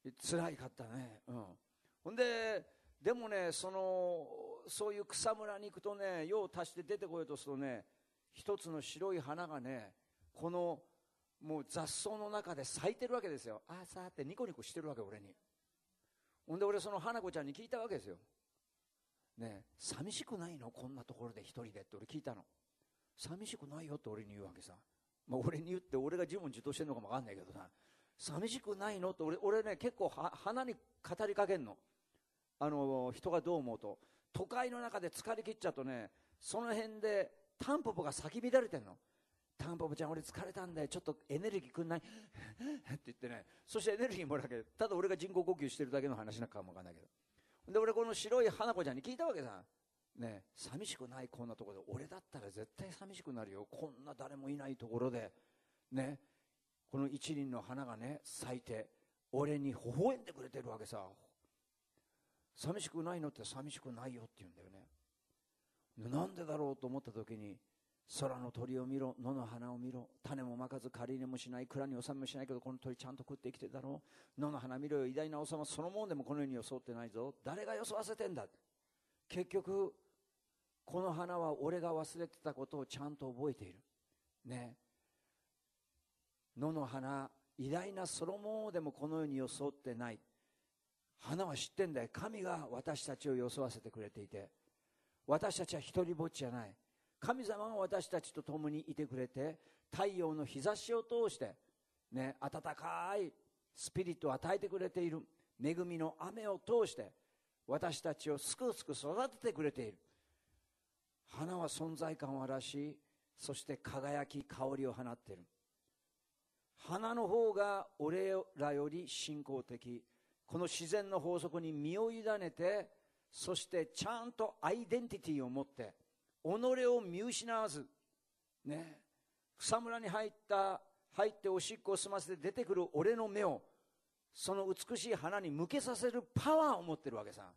辛いかったね。うん。ほんで、でもね、その、そういう草むらに行くとね、用を足して出てこようとするとね、一つの白い花がね、この、もう雑草の中で咲いてるわけですよ。あーさーってニコニコしてるわけ、俺に。ほんで俺その花子ちゃんに聞いたわけですよ。ねえ、寂しくないのこんなところで一人でって俺聞いたの。寂しくないよって俺に言うわけさ。まあ、俺に言って俺が自問自答してんのかもわかんないけどな。寂しくないのって俺、俺ね結構は花に語りかけんの。あの人がどう思うと、都会の中で疲れ切っちゃうとね、その辺でタンポポが咲き乱れてんの。タンポポちゃん俺疲れたんでちょっとエネルギーくんないって言ってね、そしてエネルギーもらうわけ。ただ俺が人工呼吸してるだけの話なんかもわかんないけど、で俺この白い花子ちゃんに聞いたわけさ。ね、寂しくないこんなところで。俺だったら絶対寂しくなるよ、こんな誰もいないところでね、この一輪の花がね咲いて俺に微笑んでくれてるわけさ。寂しくないのって、寂しくないよって言うんだよね。なんでだろうと思った時に、空の鳥を見ろ、野の花を見ろ、種もまかず借り入れもしない、蔵に納めもしないけどこの鳥ちゃんと食って生きてるだろう。野の花見ろよ、偉大な王様そのものでもこの世に装ってないぞ。誰が装わせてんだ。結局この花は俺が忘れてたことをちゃんと覚えているね。野の花、偉大なソロモンでもこの世に装ってない。花は知ってんだよ。神が私たちを装わせてくれていて、私たちは一人ぼっちじゃない。神様が私たちと共にいてくれて、太陽の日差しを通してね、暖かいスピリットを与えてくれている。恵みの雨を通して私たちをすくすく育ててくれている。花は存在感を表し、そして輝き香りを放っている。花の方が俺らより信仰的。この自然の法則に身を委ねて、そしてちゃんとアイデンティティを持って己を見失わずね、草むらに入った入っておしっこを済ませて出てくる俺の目をその美しい花に向けさせるパワーを持ってるわけさ。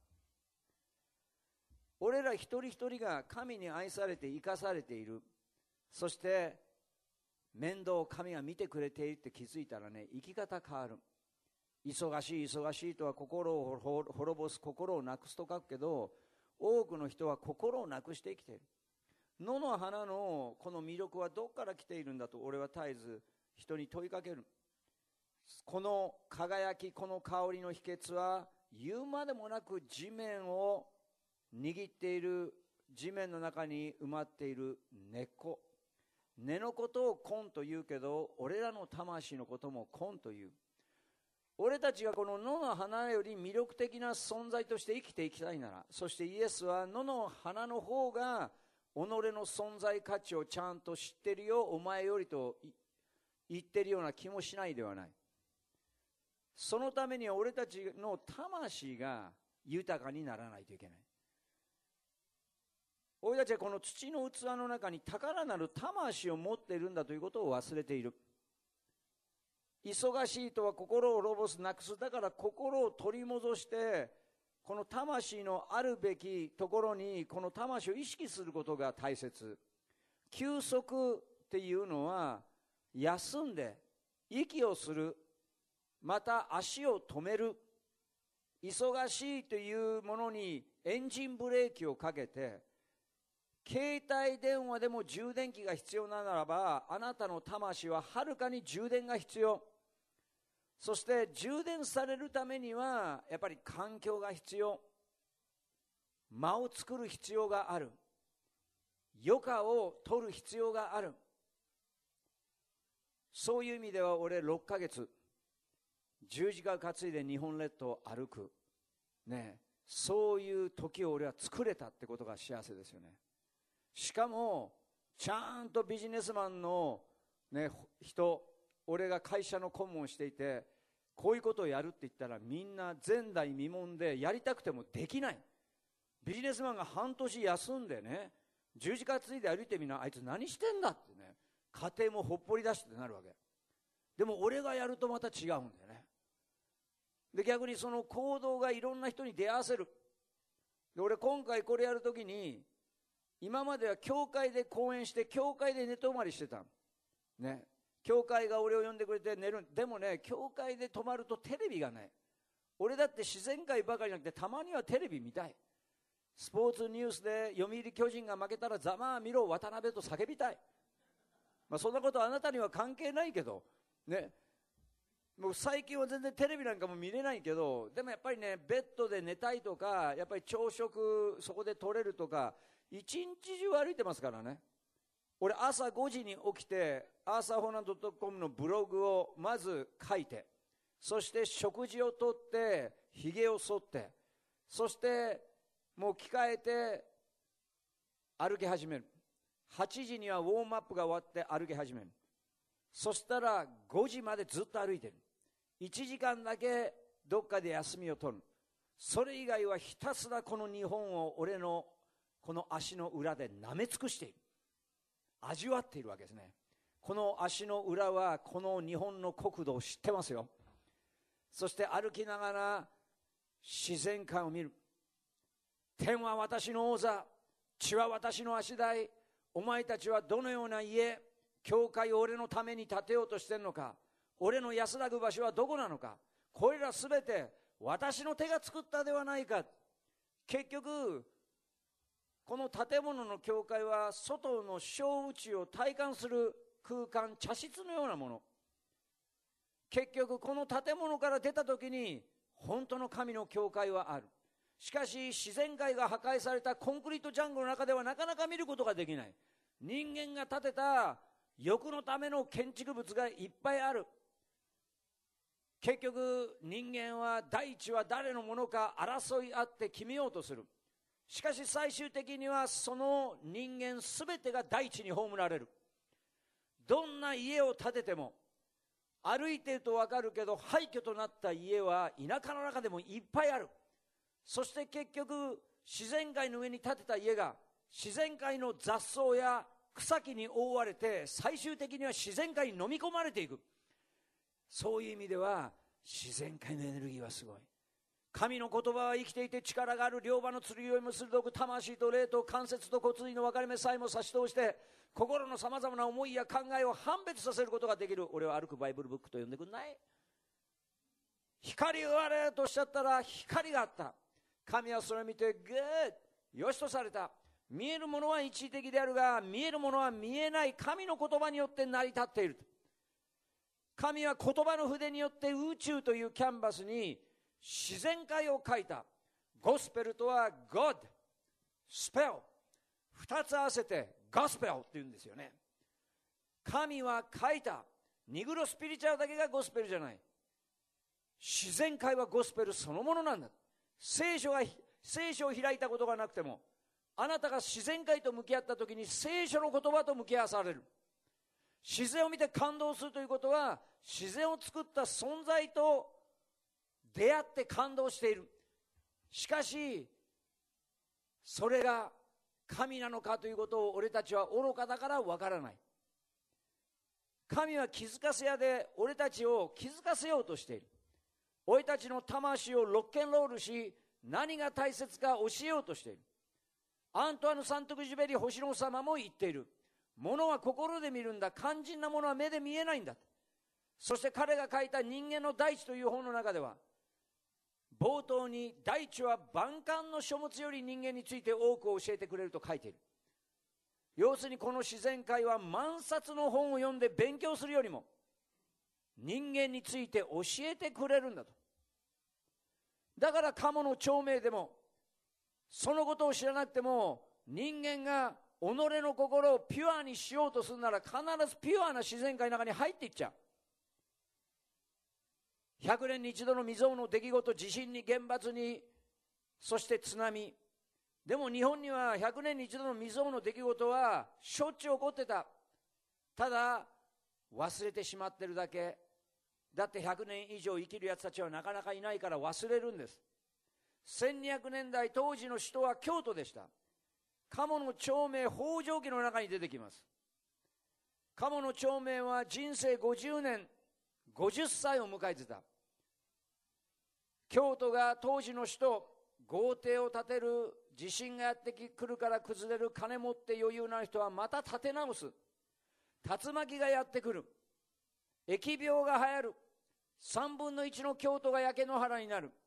俺ら一人一人が神に愛されて生かされている。そして面倒を神が見てくれているって気づいたらね、生き方変わる。忙しい忙しいとは心を滅ぼす、心をなくすと書くけど、多くの人は心をなくして生きている。野の花のこの魅力はどこから来ているんだと俺は絶えず人に問いかける。この輝き、この香りの秘訣は言うまでもなく地面を握っている、地面の中に埋まっている根っこ。根のことを根と言うけど、俺らの魂のことも根という。俺たちがこの野の花より魅力的な存在として生きていきたいなら、そしてイエスは野の花の方が己の存在価値をちゃんと知ってるよ、お前よりと言ってるような気もしないではない。そのためには俺たちの魂が豊かにならないといけない。俺たちはこの土の器の中に宝なる魂を持っているんだということを忘れている。忙しいとは心を滅ぼす、なくす。だから心を取り戻して、この魂のあるべきところにこの魂を意識することが大切。休息っていうのは休んで息をする、また足を止める。忙しいというものにエンジンブレーキをかけて、携帯電話でも充電器が必要ならば、あなたの魂ははるかに充電が必要。そして充電されるためにはやっぱり環境が必要。間を作る必要がある。余暇を取る必要がある。そういう意味では俺ろっかげつ十字架を担いで日本列島を歩くね、そういう時を俺は作れたってことが幸せですよね。しかもちゃんとビジネスマンの、ね、人、俺が会社の顧問をしていて、こういうことをやるって言ったらみんな前代未聞で、やりたくてもできない。ビジネスマンが半年休んでね、十字架ついで歩いてみな、あいつ何してんだってね、家庭もほっぽり出してなるわけ。でも俺がやるとまた違うんだよね。で逆にその行動がいろんな人に出会わせる。で俺今回これやるときに、今までは教会で講演して教会で寝泊まりしてたね。教会が俺を呼んでくれて寝る。でもね、教会で泊まるとテレビがない。 俺だって自然界ばかりじゃなくて、たまにはテレビ見たい。スポーツニュースで読売巨人が負けたらざまあ見ろ渡辺と叫びたい。まあ、そんなことはあなたには関係ないけどね。もう最近は全然テレビなんかも見れないけど、でもやっぱりね、ベッドで寝たいとか、やっぱり朝食そこで取れるとか、一日中歩いてますからね。俺朝ごじに起きてアーサーホーナンドドットコムのブログをまず書いて、そして食事をとってひげを剃って、そしてもう着替えて歩き始める。はちじにはウォームアップが終わって歩き始める。そしたらごじまでずっと歩いてる。いちじかんだけどっかで休みを取る。それ以外はひたすらこの日本を俺のこの足の裏で舐め尽くしている。味わっているわけですね。この足の裏はこの日本の国土を知ってますよ。そして歩きながら自然界を見る。天は私の王座、地は私の足台。お前たちはどのような家、教会を俺のために建てようとしているのか。俺の安らぐ場所はどこなのか。これらすべて私の手が作ったではないか。結局この建物の教会は外の小宇宙を体感する空間、茶室のようなもの。結局この建物から出た時に本当の神の教会はある。しかし自然界が破壊されたコンクリートジャングルの中ではなかなか見ることができない。人間が建てた欲のための建築物がいっぱいある。結局人間は大地は誰のものか争い合って決めようとする。しかし最終的にはその人間すべてが大地に葬られる。どんな家を建てても歩いていると分かるけど、廃墟となった家は田舎の中でもいっぱいある。そして結局自然界の上に建てた家が自然界の雑草や草木に覆われて最終的には自然界に飲み込まれていく。そういう意味では自然界のエネルギーはすごい。神の言葉は生きていて力がある。両刃の剣よりも鋭く、魂と霊と関節と骨髄の分かれ目さえも差し通して心のさまざまな思いや考えを判別させることができる。俺は歩くバイブルブックと呼んでくんない？光があれとおっしゃったら光があった。神はそれを見てグッよしとされた。見えるものは一時的であるが、見えるものは見えない神の言葉によって成り立っている。神は言葉の筆によって宇宙というキャンバスに自然界を書いた。ゴスペルとは God、スペル、二つ合わせてゴスペルって言うんですよね。神は書いた。ニグロスピリチュアルだけがゴスペルじゃない。自然界はゴスペルそのものなんだ。聖書が聖書を開いたことがなくても、あなたが自然界と向き合った時に聖書の言葉と向き合わされる。自然を見て感動するということは、自然を作った存在と出会って感動している。しかしそれが神なのかということを俺たちは愚かだからわからない。神は気づかせ屋で俺たちを気づかせようとしている。俺たちの魂をロッケンロールし、何が大切か教えようとしている。アントワヌ・サントクジュベリー星の王様も言っている。物は心で見るんだ。肝心なものは目で見えないんだ。そして彼が書いた人間の大地という本の中では、冒頭に大地は万感の書物より人間について多くを教えてくれると書いている。要するにこの自然界は万冊の本を読んで勉強するよりも人間について教えてくれるんだと。だからカモの長命でもそのことを知らなくても、人間が己の心をピュアにしようとするなら必ずピュアな自然界の中に入っていっちゃう。ひゃくねんに一度の未曾有の出来事、地震に原発に、そして津波。でも日本にはひゃくねんに一度の未曾有の出来事はしょっちゅう起こってた。ただ忘れてしまってるだけ。だってひゃくねん以上生きるやつたちはなかなかいないから忘れるんです。せんにひゃくねんだい、当時の首都は京都でした。鴨の長命、北条記の中に出てきます。鴨の長命は人生ごじゅうねん、ごじゅっさいを迎えてた。京都が当時の首都、豪邸を建てる。地震がやってくるから崩れる。金持って余裕な人はまた建て直す。竜巻がやってくる。疫病が流行る。さんぶんのいちの京都が焼け野原になる。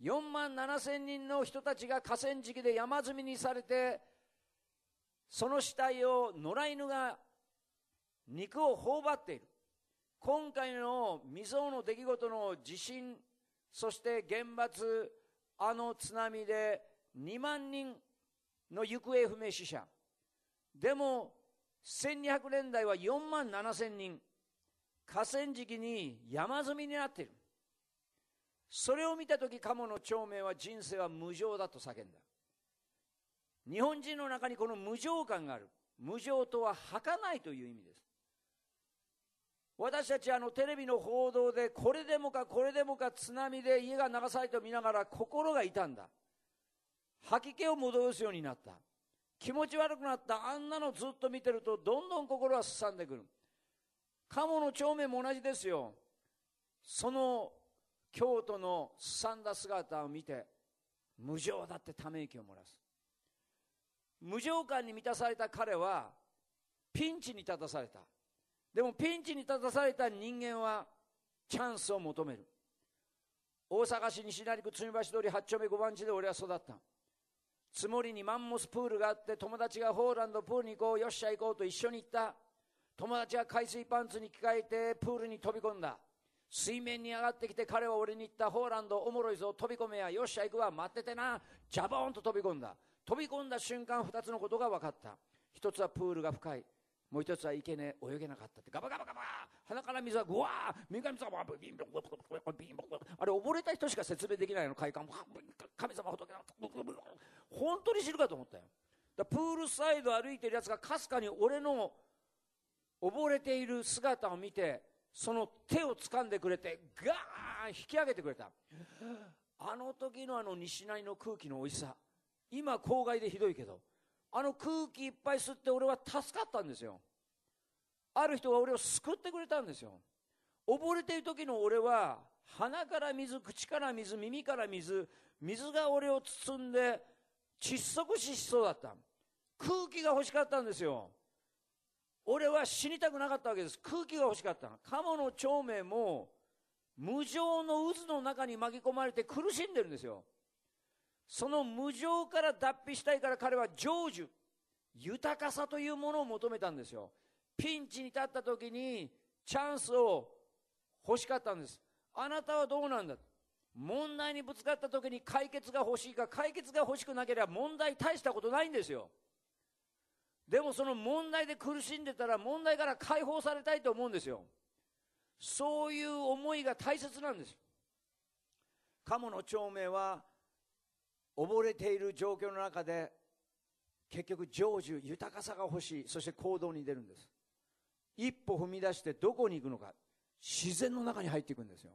よんまんななせんにんの人たちが河川敷で山積みにされて、その死体を野良犬が肉を頬張っている。今回の未曾有の出来事の地震、そして原発、あの津波でにまんにんの行方不明死者。でもせんにひゃくねんだいはよんまんななせんにん、河川敷に山積みになっている。それを見たとき、鴨の長命は人生は無常だと叫んだ。日本人の中にこの無常感がある。無常とは儚いという意味です。私たちあのテレビの報道でこれでもかこれでもか津波で家が流されて見ながら心が痛んだ。吐き気を戻すようになった。気持ち悪くなった。あんなのずっと見てるとどんどん心はすさんでくる。鴨の長命も同じですよ。その京都のすさんだ姿を見て無常だってため息を漏らす。無常感に満たされた彼はピンチに立たされた。でもピンチに立たされた人間はチャンスを求める。大阪市西成区鶴橋通りはち丁目ごばん地で俺は育った。つもりにマンモスプールがあって、友達がホーランドプールに行こう、よっしゃ行こうと一緒に行った。友達は海水パンツに着替えてプールに飛び込んだ。水面に上がってきて彼は俺に言った。ホーランドおもろいぞ、飛び込めや。よっしゃ行くわ、待っててな。ジャボーンと飛び込んだ。飛び込んだ瞬間ふたつのことが分かった。一つはプールが深い、もう一つはいけねえ、泳げなかったって。ガバガバガバ、鼻から水はグワー、右から水はビンビンビンビン、あれ溺れた人しか説明できないの快感。神様仏、本当に知るかと思ったよ。だプールサイド歩いてるやつがかすかに俺の溺れている姿を見て、その手を掴んでくれてガーン引き上げてくれた。あの時のあの西成の空気のおいしさ、今郊外でひどいけど、あの空気いっぱい吸って俺は助かったんですよ。ある人が俺を救ってくれたんですよ。溺れている時の俺は鼻から水、口から水、耳から水、水が俺を包んで窒息死しそうだった。空気が欲しかったんですよ。俺は死にたくなかったわけです。空気が欲しかった。鴨の長命も無常の渦の中に巻き込まれて苦しんでるんですよ。その無常から脱皮したいから彼は成就、豊かさというものを求めたんですよ。ピンチに立った時にチャンスを欲しかったんです。あなたはどうなんだ。問題にぶつかった時に解決が欲しいか、解決が欲しくなければ問題大したことないんですよ。でもその問題で苦しんでたら問題から解放されたいと思うんですよ。そういう思いが大切なんです。鴨の長命は溺れている状況の中で結局成就、豊かさが欲しい。そして行動に出るんです。一歩踏み出してどこに行くのか、自然の中に入っていくんですよ。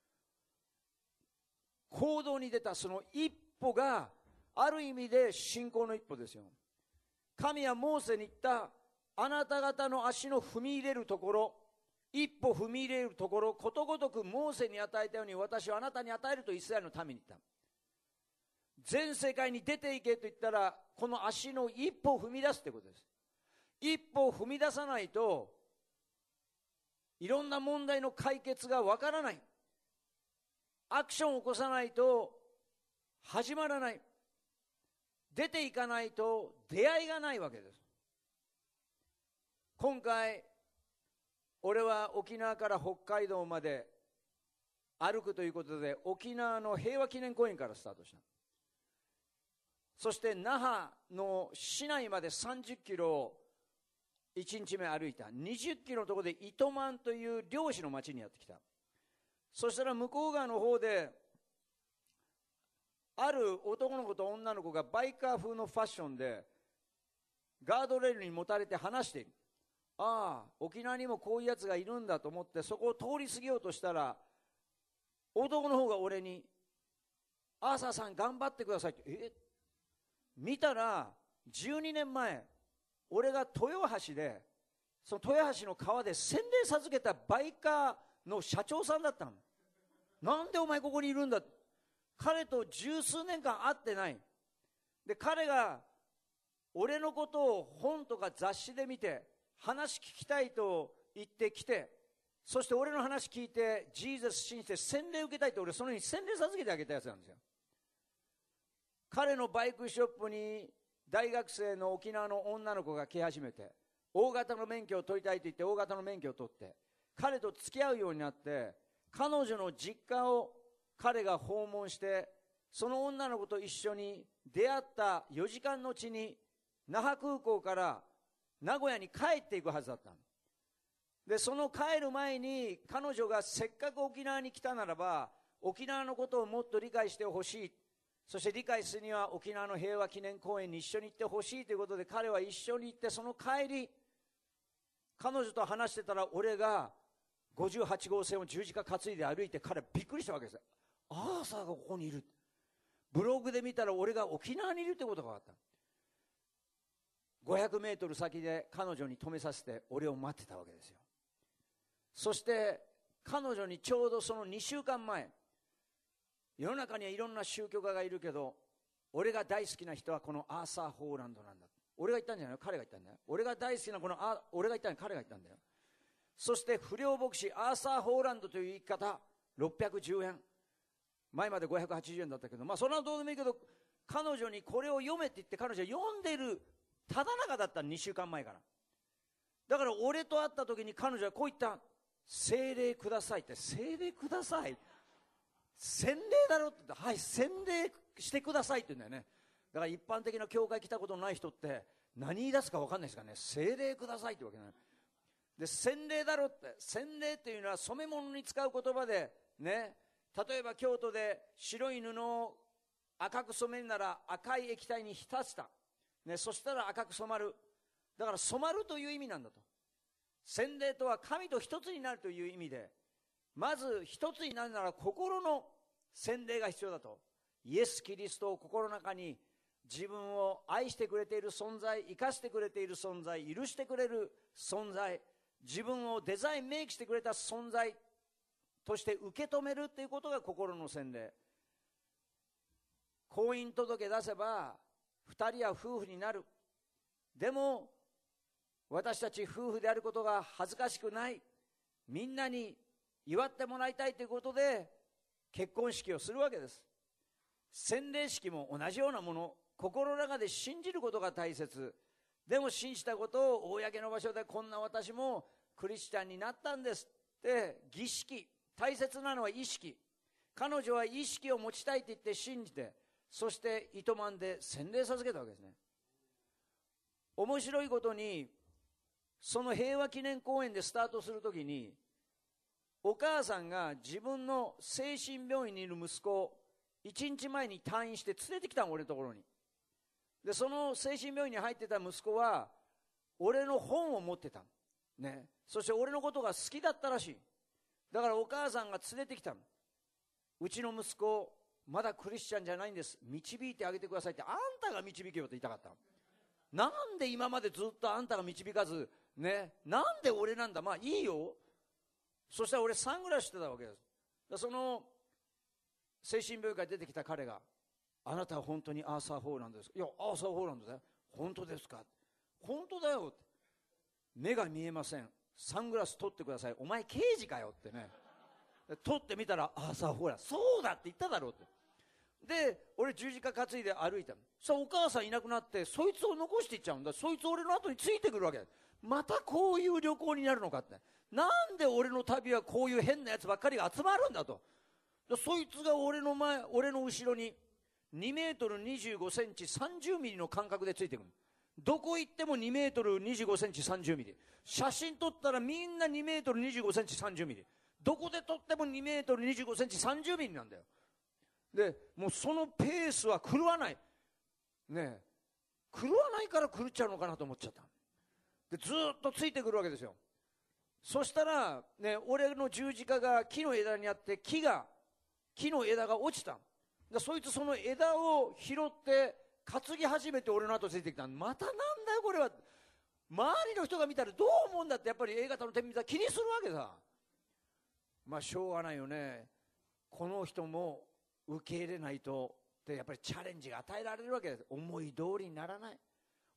行動に出たその一歩がある意味で信仰の一歩ですよ。神はモーセに言った。あなた方の足の踏み入れるところ、一歩踏み入れるところ、ことごとくモーセに与えたように私はあなたに与えるとイスラエルの民に言った。全世界に出ていけと言ったら、この足の一歩を踏み出すということです。一歩を踏み出さないといろんな問題の解決がわからない。アクションを起こさないと始まらない。出ていかないと出会いがないわけです。今回俺は沖縄から北海道まで歩くということで、沖縄の平和記念公園からスタートした。そして那覇の市内までさんじゅっキロをいちにちめ歩いた。にじゅっキロのところで糸満という漁師の町にやってきた。そしたら向こう側の方である男の子と女の子がバイカー風のファッションでガードレールにもたれて話している。ああ、沖縄にもこういうやつがいるんだと思ってそこを通り過ぎようとしたら、男の方が俺にアーサーさん頑張ってくださいって。え見たらじゅうにねんまえ俺が豊橋で、その豊橋の川で洗礼授けたバイカーの社長さんだったの。なんでお前ここにいるんだ。彼と十数年間会ってない。で彼が俺のことを本とか雑誌で見て話聞きたいと言ってきて、 そして俺の話聞いてジーザス信じて洗礼受けたいって、俺その日に洗礼授けてあげたやつなんですよ。彼のバイクショップに大学生の沖縄の女の子が来始めて、大型の免許を取りたいと言って大型の免許を取って、彼と付き合うようになって、彼女の実家を彼が訪問して、その女の子と一緒に出会ったよじかんのうちに那覇空港から名古屋に帰っていくはずだったので、その帰る前に彼女がせっかく沖縄に来たならば沖縄のことをもっと理解してほしい、そして理解するには沖縄の平和記念公園に一緒に行ってほしいということで、彼は一緒に行って、その帰り彼女と話してたら、俺がごじゅうはちごうせんを十字架担いで歩いて、彼はびっくりしたわけですよ。アーサーがここにいる。ブログで見たら俺が沖縄にいるってことが分かった。ごひゃくメートル先で彼女に止めさせて俺を待ってたわけですよ。そして彼女にちょうどそのにしゅうかんまえ、世の中にはいろんな宗教家がいるけど、俺が大好きな人はこのアーサー・ホーランドなんだ。俺が言ったんじゃないよ、彼が言ったんだよ。俺が大好きなこのあ俺が言ったんだ、彼が言ったんだよ。そして不良牧師アーサー・ホーランドという言い方、ろっぴゃくじゅうえん、前までごひゃくはちじゅうえんだったけど、まあそれはどうでもいいけど、彼女にこれを読めって言って、彼女は読んでるただ中だったの、にしゅうかんまえから。だから俺と会った時に彼女はこう言った。聖霊くださいって。聖霊ください、洗礼だろって言って、はい、洗礼してくださいって言うんだよね。だから一般的な教会来たことのない人って何言い出すか分かんないですからね。聖霊くださいってわけないで、洗礼だろって。洗礼っていうのは染め物に使う言葉でね、例えば京都で白い布を赤く染めるなら赤い液体に浸した、ね、そしたら赤く染まる。だから染まるという意味なんだと。洗礼とは神と一つになるという意味で、まず一つになるなら心の洗礼が必要だと。イエス・キリストを心の中に、自分を愛してくれている存在、生かしてくれている存在、許してくれる存在、自分をデザインメイクしてくれた存在として受け止めるということが心の洗礼。婚姻届出せば二人は夫婦になる。でも私たち夫婦であることが恥ずかしくない、みんなに祝ってもらいたいということで結婚式をするわけです。洗礼式も同じようなもの。心の中で信じることが大切。でも信じたことを公の場所で、こんな私もクリスチャンになったんですって儀式。大切なのは意識。彼女は意識を持ちたいと言って信じて、そして糸満で洗礼授けたわけですね。面白いことに、その平和記念公園でスタートするときに、お母さんが自分の精神病院にいる息子を一日前に退院して連れてきたの、俺のところに。でその精神病院に入ってた息子は俺の本を持ってた、ね、そして俺のことが好きだったらしい。だからお母さんが連れてきたの。うちの息子まだクリスチャンじゃないんです、導いてあげてくださいって。あんたが導けよと言いたかった。なんで今までずっとあんたが導かず、ね、なんで俺なんだ。まあいいよ。そしたら俺サングラスしてたわけです。その精神病院から出てきた彼が、あなたは本当にアーサー・ホーランドですか。いや、アーサー・ホーランドだよ。本当ですか。本当だよって。目が見えません、サングラス取ってください。お前刑事かよってね。取ってみたらアーサー・ホーランド、そうだって言っただろうって。で俺十字架担いで歩いたの。そしたらお母さんいなくなって、そいつを残していっちゃうんだ。そいつ俺の後についてくるわけ。またこういう旅行になるのかって。なんで俺の旅はこういう変なやつばっかりが集まるんだと。そいつが俺の前、俺の後ろににメートルにじゅうごセンチさんじゅうミリの間隔でついてくる。どこ行ってもにメートルにじゅうごセンチさんじゅうミリ。写真撮ったらみんなにメートルにじゅうごセンチさんじゅうミリ。どこで撮ってもにメートルにじゅうごセンチさんじゅうミリなんだよ。でもうそのペースは狂わないね。え狂わないから狂っちゃうのかなと思っちゃった。でずっとついてくるわけですよ。そしたらね、俺の十字架が木の枝にあって、木が木の枝が落ちた。でそいつその枝を拾って担ぎ始めて俺の後ついてきた。またなんだよこれは。周りの人が見たらどう思うんだって、やっぱり A 型の天秤座気にするわけさ。まあしょうがないよね。この人も受け入れないとって、やっぱりチャレンジが与えられるわけです。思い通りにならない。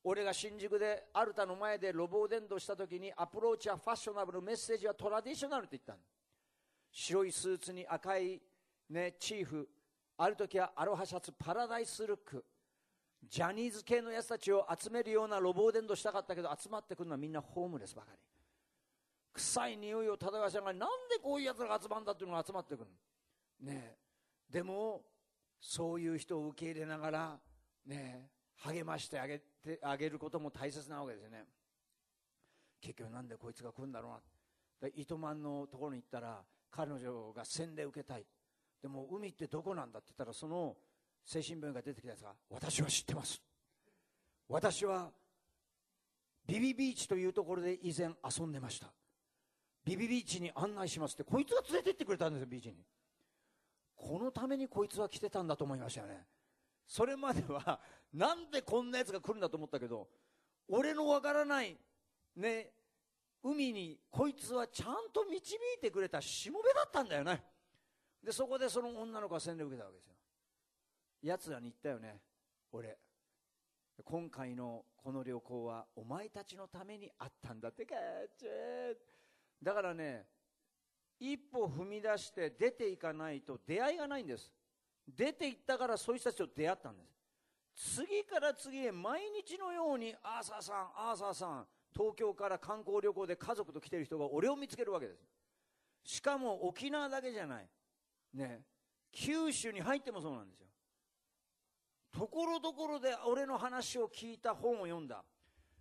俺が新宿でアルタの前でロボ伝道した時に、アプローチはファッショナブル、メッセージはトラディショナルって言ったの。白いスーツに赤い、ね、チーフ、ある時はアロハシャツ、パラダイスルック、ジャニーズ系のやつたちを集めるようなロボ伝道したかったけど、集まってくるのはみんなホームレスばかり。臭い匂いを漂わせながら、なんでこういうやつらが集まるんだっていうのが集まってくる、ね、でもそういう人を受け入れながら、ね、励ましてあげてあげることも大切なわけですよね。結局なんでこいつが来るんだろうな。で糸満のところに行ったら、彼女が洗礼を受けたい。でも海ってどこなんだって言ったら、その精神病院が出てきたやつが、私は知ってます、私はビビビーチというところで以前遊んでました、ビビビーチに案内しますって、こいつが連れて行ってくれたんですよ、ビーチに。このためにこいつは来てたんだと思いましたよね。それまではなんでこんなやつが来るんだと思ったけど、俺のわからないね、海にこいつはちゃんと導いてくれたしもべだったんだよね。でそこでその女の子が洗礼を受けたわけですよ。やつらに言ったよね、俺今回のこの旅行はお前たちのためにあったんだってか。だからね、一歩踏み出して出ていかないと出会いがないんです。出て行ったからそういう人たちと出会ったんです。次から次へ毎日のように、アーサーさんアーサーさん、東京から観光旅行で家族と来てる人が俺を見つけるわけです。しかも沖縄だけじゃないね、九州に入ってもそうなんですよ。ところどころで俺の話を聞いた、本を読んだ。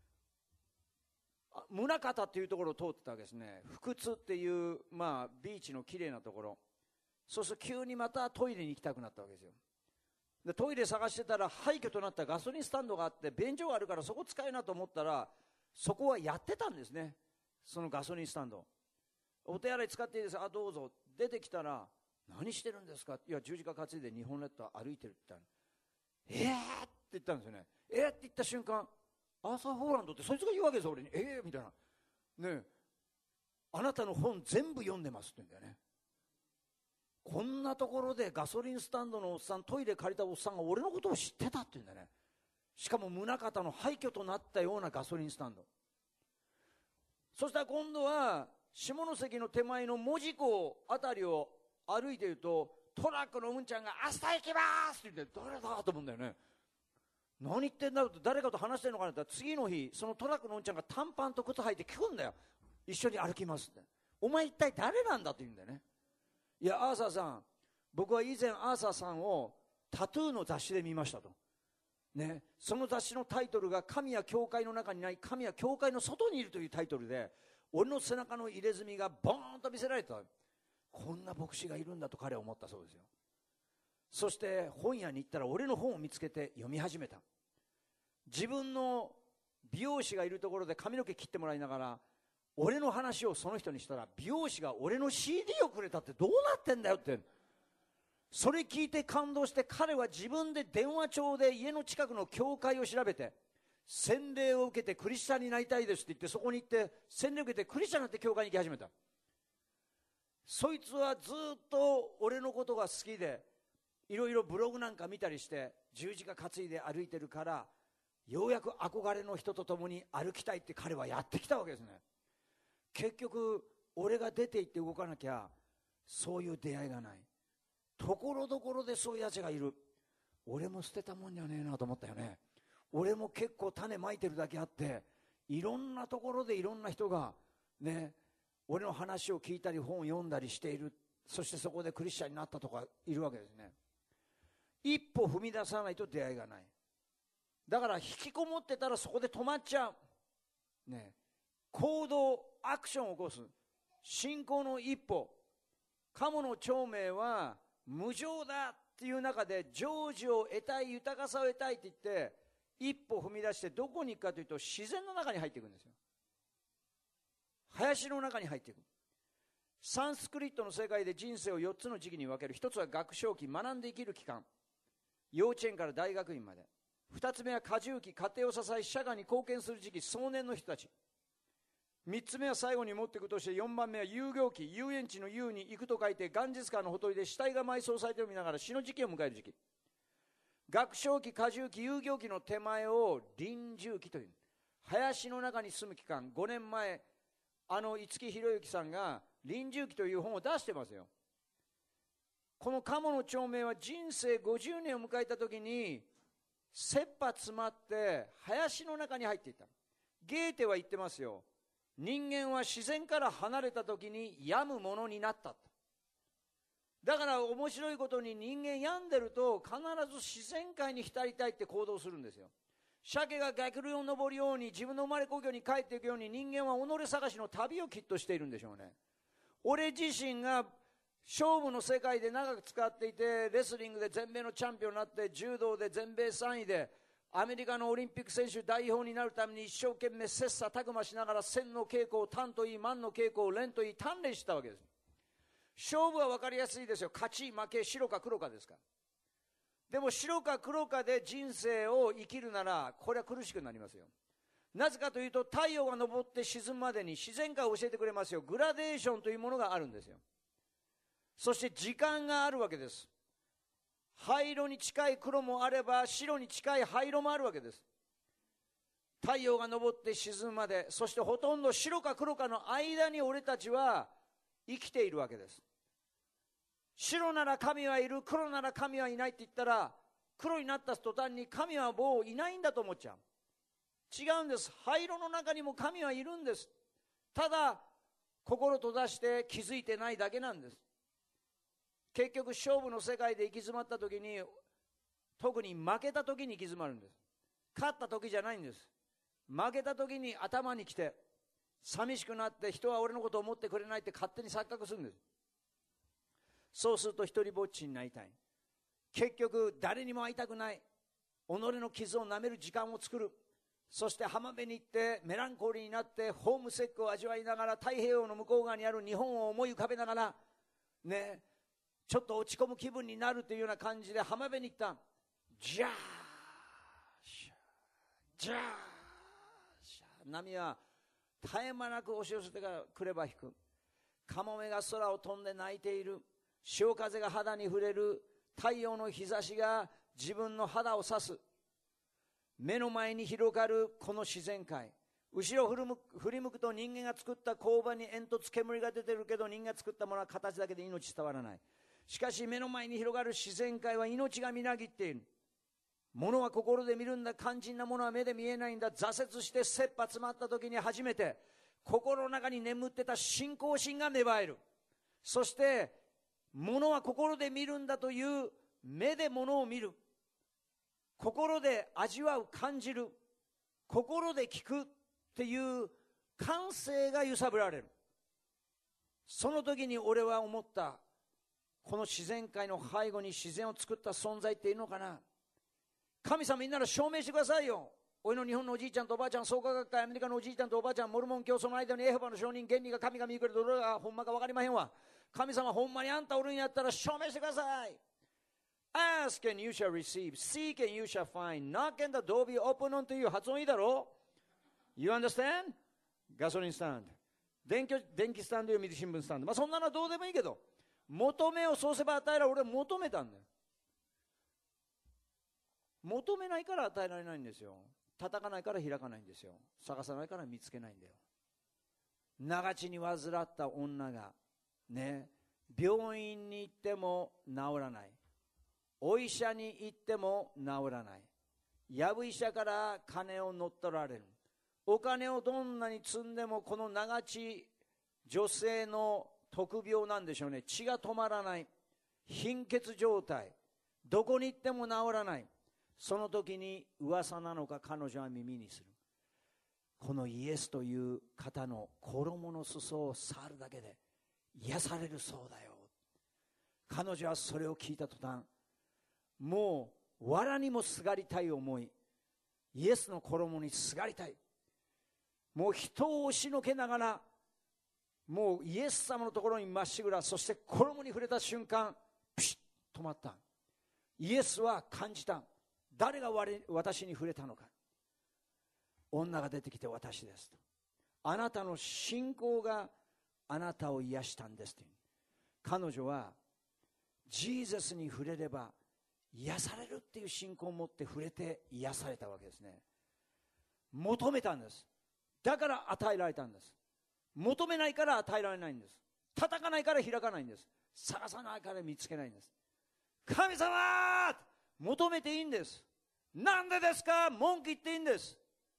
宗像っていうところを通ってたわけですね。福津っていう、まあ、ビーチのきれいなところ。そうすると急にまたトイレに行きたくなったわけですよ。でトイレ探してたら、廃墟となったガソリンスタンドがあって、便所があるからそこ使えなと思ったら、そこはやってたんですね、そのガソリンスタンド。お手洗い使っていいですか、あどうぞ。出てきたら、何してるんですか。いや十字架担いで日本列島歩いてるって言ったの。えーって言ったんですよね。えーって言った瞬間、アーサー・ホーランドってそいつが言うわけですよ、俺に。えーみたいなね、あなたの本全部読んでますって言うんだよね。こんなところでガソリンスタンドのおっさん、トイレ借りたおっさんが俺のことを知ってたって言うんだよね。しかも宗像の廃墟となったようなガソリンスタンド。そしたら今度は下関の手前の門司港あたりを歩いていると、トラックのうんちゃんが明日行きますって言って、誰だと思うんだよね。何言ってんだろうと、誰かと話してるのかなって言ったら、次の日そのトラックのうんちゃんが短パンと靴履いて聞くんだよ。一緒に歩きますって。お前一体誰なんだって言うんだよね。いやアーサーさん、僕は以前アーサーさんをタトゥーの雑誌で見ましたと、ね、その雑誌のタイトルが神は教会の中にない、神は教会の外にいるというタイトルで、俺の背中の入れ墨がボーンと見せられた。こんな牧師がいるんだと彼は思ったそうですよ。そして本屋に行ったら俺の本を見つけて読み始めた。自分の美容師がいるところで髪の毛切ってもらいながら、俺の話をその人にしたら、美容師が俺の シーディー をくれたってどうなってんだよって。それ聞いて感動して、彼は自分で電話帳で家の近くの教会を調べて、洗礼を受けてクリスチャンになりたいですって言って、そこに行って洗礼を受けてクリスチャンになって教会に行き始めた。そいつはずっと俺のことが好きで、いろいろブログなんか見たりして十字架担いで歩いてるから、ようやく憧れの人と共に歩きたいって彼はやってきたわけですね。結局俺が出て行って動かなきゃそういう出会いがない。ところどころでそういうやつがいる。俺も捨てたもんじゃねえなと思ったよね。俺も結構種まいてるだけあって、いろんなところでいろんな人がね、俺の話を聞いたり本を読んだりしている。そしてそこでクリスチャンになったとかいるわけですね。一歩踏み出さないと出会いがない。だから引きこもってたらそこで止まっちゃう、ね、行動アクションを起こす信仰の一歩。鴨の長命は無常だっていう中で、成就を得たい、豊かさを得たいって言って一歩踏み出して、どこに行くかというと自然の中に入っていくんですよ。林の中に入っていく。サンスクリットの世界で人生をよっつの時期に分ける。一つは学唱期、学んで生きる期間、幼稚園から大学院まで。二つ目は過重期、家庭を支え社会に貢献する時期、壮年の人たち。三つ目は最後に持っていくとして、四番目は遊行期、遊園地の遊に行くと書いて、ガンジス川のほとりで死体が埋葬されてを見ながら死の時期を迎える時期。 学生期、過重期、遊行期の手前を臨終期という。林の中に住む期間、ごねんまえ、あの五木ひろゆきさんが臨終期という本を出してますよ。この鴨の長命は人生ごじゅうねんを迎えたときに、切羽詰まって林の中に入っていった。ゲーテは言ってますよ。人間は自然から離れたときに病むものになったと。だから面白いことに人間病んでると必ず自然界に浸りたいって行動するんですよ。鮭が逆流を登るように自分の生まれ故郷に帰っていくように人間は己探しの旅をきっとしているんでしょうね。俺自身が勝負の世界で長く使っていて、レスリングで全米のチャンピオンになって、柔道で全米さんいでアメリカのオリンピック選手代表になるために一生懸命切磋琢磨しながら千の稽古を単といい万の稽古を連といい鍛錬したわけです。勝負は分かりやすいですよ。勝ち負け白か黒かですから。でも白か黒かで人生を生きるならこれは苦しくなりますよ。なぜかというと太陽が昇って沈むまでに自然界を教えてくれますよ。グラデーションというものがあるんですよ。そして時間があるわけです。灰色に近い黒もあれば白に近い灰色もあるわけです。太陽が昇って沈むまで、そしてほとんど白か黒かの間に俺たちは生きているわけです。白なら神はいる、黒なら神はいないって言ったら、黒になった途端に神はもういないんだと思っちゃう。違うんです。灰色の中にも神はいるんです。ただ心閉ざして気づいてないだけなんです。結局勝負の世界で行き詰まった時に、特に負けた時に行き詰まるんです。勝った時じゃないんです。負けた時に頭に来て寂しくなって、人は俺のことを思ってくれないって勝手に錯覚するんです。そうすると一人ぼっちになりたい。結局誰にも会いたくない。己の傷を舐める時間を作る。そして浜辺に行ってメランコリーになってホームセックを味わいながら、太平洋の向こう側にある日本を思い浮かべながらね、ちょっと落ち込む気分になるというような感じで浜辺に行った。ジャーシャジャーシャ、波は絶え間なく押し寄せてくれば引く。カモメが空を飛んで鳴いている。潮風が肌に触れる。太陽の日差しが自分の肌を刺す。目の前に広がるこの自然界。後ろを振り向く、振り向くと人間が作った工場に煙突煙が出てるけど、人間が作ったものは形だけで命伝わらない。しかし目の前に広がる自然界は命がみなぎっている。物は心で見るんだ。肝心なものは目で見えないんだ。挫折して切羽詰まった時に初めて心の中に眠ってた信仰心が芽生える。そして物は心で見るんだという目で物を見る。心で味わう、感じる。心で聞くっていう感性が揺さぶられる。その時に俺は思った。この自然界の背後に自然を作った存在っているのかな。神様みんなら証明してくださいよ。俺の日本のおじいちゃんとおばあちゃん、創価学会、アメリカのおじいちゃんとおばあちゃん、モルモン教、その間にエホバの証人、原理が神が見くれてどれがほんまか分かりまへんわ。神様ほんまにあんたおるんやったら証明してください。 Ask and you shall receive, seek and you shall find, knock and the door be open unto you。 発音いいだろ。 You understand? ガソリンスタンド、電気、電気スタンドよ、水新聞スタンド、まあそんなのはどうでもいいけど、求めをそうせば与えられる。俺は求めたんだよ。求めないから与えられないんですよ。叩かないから開かないんですよ。探さないから見つけないんだよ。長血に患った女がね、病院に行っても治らない。お医者に行っても治らない。やぶ医者から金を乗っ取られる。お金をどんなに積んでも、この長血、女性の特病なんでしょうね。血が止まらない。貧血状態。どこに行っても治らない。その時に噂なのか彼女は耳にする。このイエスという方の衣の裾を触るだけで癒されるそうだよ。彼女はそれを聞いた途端、もう藁にもすがりたい思い、イエスの衣にすがりたい。もう人を押しのけながら、もうイエス様のところにまっしぐら、そして衣に触れた瞬間、ピシッと止まった。イエスは感じた。誰が私に触れたのか。女が出てきて、私ですと。あなたの信仰があなたを癒したんですと。彼女はジーザスに触れれば癒されるっていう信仰を持って触れて癒されたわけですね。求めたんです。だから与えられたんです。求めないから与えられないんです。叩かないから開かないんです。探さないから見つけないんです。神様、求めていいんです。なんでですか、文句言っていいんです。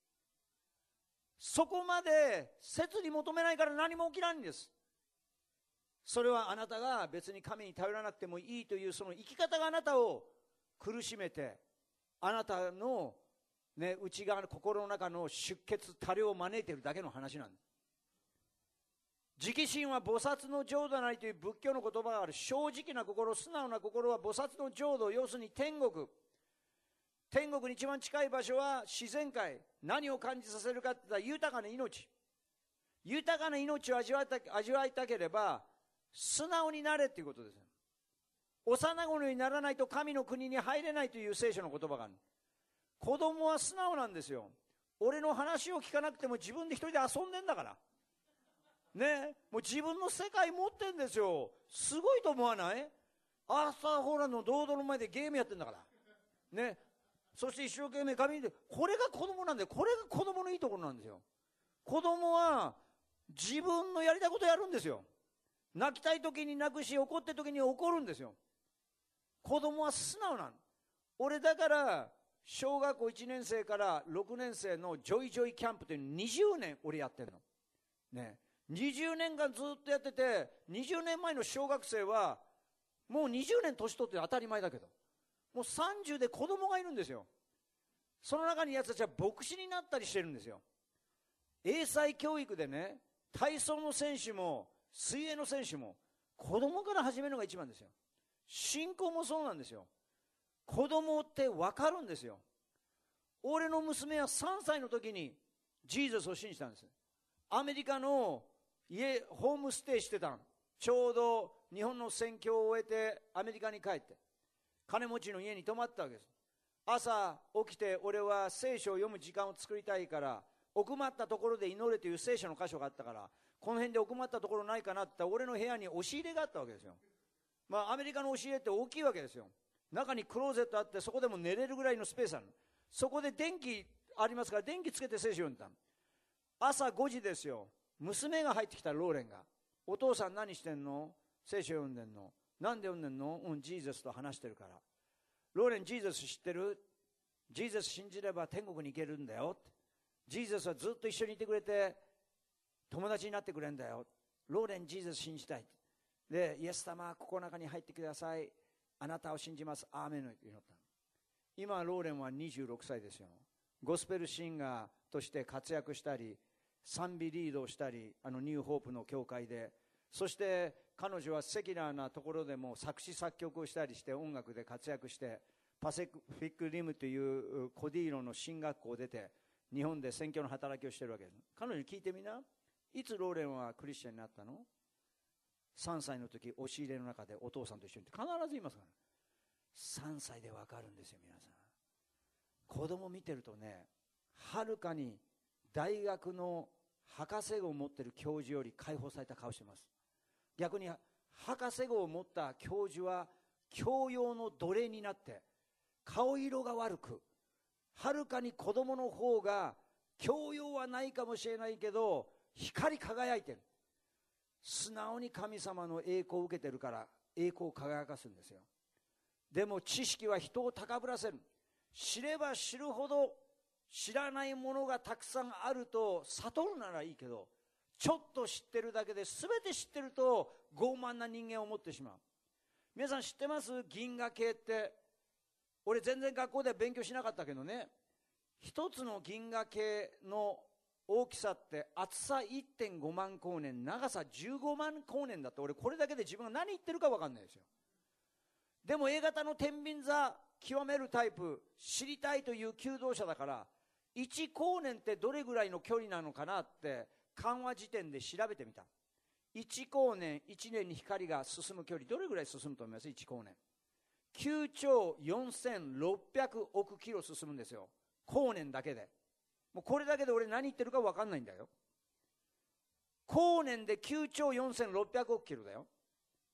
そこまで切に求めないから何も起きないんです。それはあなたが別に神に頼らなくてもいいというその生き方があなたを苦しめて、あなたの、ね、内側の心の中の出血多量を招いているだけの話なんです。自己心は菩薩の浄土なりという仏教の言葉がある。正直な心、素直な心は菩薩の浄土、要するに天国。天国に一番近い場所は自然界。何を感じさせるかって言ったら豊かな命。豊かな命を味わいた、味わいたければ素直になれっていうことです。幼子にならないと神の国に入れないという聖書の言葉がある。子供は素直なんですよ。俺の話を聞かなくても自分で一人で遊んでんだからね、もう自分の世界持ってんですよ。すごいと思わない？アーサー・ホーランドの堂々の前でゲームやってんだからね。そして一生懸命紙で、これが子供なんだよ。これが子供のいいところなんですよ。子供は自分のやりたいことやるんですよ。泣きたい時に泣くし、怒ってる時に怒るんですよ。子供は素直なの。俺だから小学校いちねん生からろくねん生のジョイジョイキャンプというにじゅうねん俺やってるのね。にじゅうねんかんずっとやってて、にじゅうねんまえの小学生はもうにじゅうねん年取って当たり前だけど、もうさんじゅうで子供がいるんですよ。その中にやつたちは牧師になったりしてるんですよ。英才教育でね、体操の選手も水泳の選手も子供から始めるのが一番ですよ。信仰もそうなんですよ。子供って分かるんですよ。俺の娘はさんさいの時にジーザスを信じたんです。アメリカの家ホームステイしてたん。ちょうど日本の宣教を終えてアメリカに帰って金持ちの家に泊まったわけです。朝起きて、俺は聖書を読む時間を作りたいから奥まったところで祈れという聖書の箇所があったから、この辺で奥まったところないかなって言ったら、俺の部屋に押し入れがあったわけですよ。まあアメリカの押し入れって大きいわけですよ。中にクローゼットあって、そこでも寝れるぐらいのスペースある。そこで電気ありますから電気つけて聖書読んだ。朝ごじですよ。娘が入ってきた。ローレンが、お父さん何してんの？聖書読んでんの？なんで読んでんの？うん、ジーザスと話してるから。ローレン、ジーザス知ってる？ジーザス信じれば天国に行けるんだよって。ジーザスはずっと一緒にいてくれて友達になってくれるんだよ。ローレン、ジーザス信じたい。で、イエス様、ここの中に入ってください。あなたを信じます。アーメンの祈った。今ローレンはにじゅうろくさいですよ。ゴスペルシンガーとして活躍したり、賛美リードをしたり、あのニューホープの教会で、そして彼女はセキュラーなところでも作詞作曲をしたりして音楽で活躍して、パシフィックリムというコディーロの進学校を出て日本で宣教の働きをしているわけです。彼女に聞いてみな。いつローレンはクリスチャンになったの？さんさいの時、押し入れの中でお父さんと一緒にって必ず言いますから、ね、さんさいでわかるんですよ。皆さん、子供見てるとね、はるかに大学の博士号を持ってる教授より解放された顔してます。逆に博士号を持った教授は教養の奴隷になって顔色が悪く、はるかに子供の方が教養はないかもしれないけど光り輝いてる。素直に神様の栄光を受けてるから栄光を輝かすんですよ。でも知識は人を高ぶらせる。知れば知るほど知らないものがたくさんあると悟るならいいけど、ちょっと知ってるだけで全て知ってると傲慢な人間を持ってしまう。皆さん知ってます？銀河系って。俺全然学校で勉強しなかったけどね、一つの銀河系の大きさって厚さ いってんごまん光年、長さじゅうごまん光年だって、俺これだけで自分が何言ってるか分かんないですよ。でも A 型の天秤座極めるタイプ、知りたいという求道者だから、いち光年ってどれぐらいの距離なのかなって漢和辞典で調べてみた。いち光年、いちねんに光が進む距離どれぐらい進むと思います？いち光年きゅうちょうよんせんろっぴゃくおくキロ進むんですよ。光年だけで。もうこれだけで俺何言ってるか分かんないんだよ。光年できゅうちょうよんせんろっぴゃくおくキロだよ。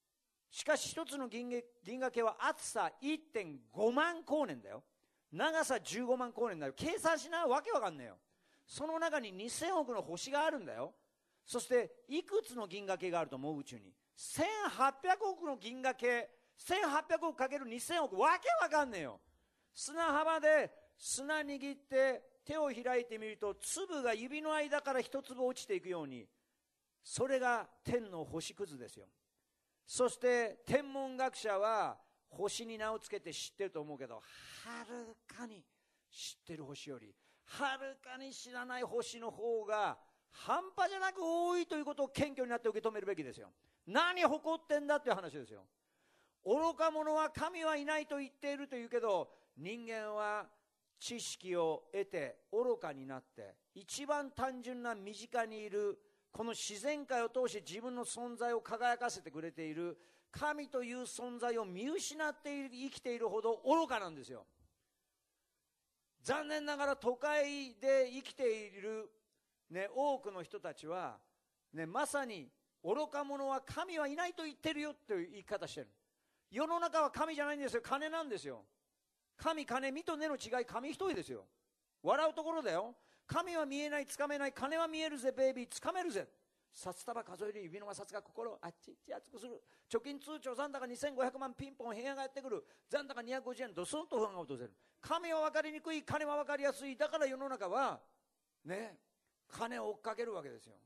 しかし一つの銀河系は厚さ いってんごまん光年だよ。長さじゅうごまん光年だよ。計算しないわけわかんないよ。その中ににせんおくの星があるんだよ。そしていくつの銀河系があると思う？宇宙にせんはっぴゃくおくの銀河系、せんはっぴゃくおくかけるにせんおく、わけわかんねえよ。砂浜で砂握って手を開いてみると、粒が指の間から一粒落ちていくように、それが天の星屑ですよ。そして天文学者は星に名をつけて知ってると思うけど、はるかに知ってる星よりはるかに知らない星の方が半端じゃなく多いということを謙虚になって受け止めるべきですよ。何誇ってんだという話ですよ。愚か者は神はいないと言っているというけど、人間は知識を得て愚かになって、一番単純な身近にいるこの自然界を通して自分の存在を輝かせてくれている神という存在を見失っている、生きているほど愚かなんですよ。残念ながら都会で生きている、ね、多くの人たちは、ね、まさに愚か者は神はいないと言ってるよという言い方してる。世の中は神じゃないんですよ。金なんですよ。神、金、身と根の違い、紙一重ですよ。笑うところだよ。神は見えない、つかめない。金は見えるぜベイビー、つかめるぜ。札束数える指の摩擦が心をあっちっち熱くする。貯金通帳残高にせんごひゃくまん、ピンポン部屋がやってくる。残高にひゃくごじゅうえん、ドスンと不安が訪れる。神は分かりにくい、金は分かりやすい。だから世の中はね、金を追っかけるわけですよ。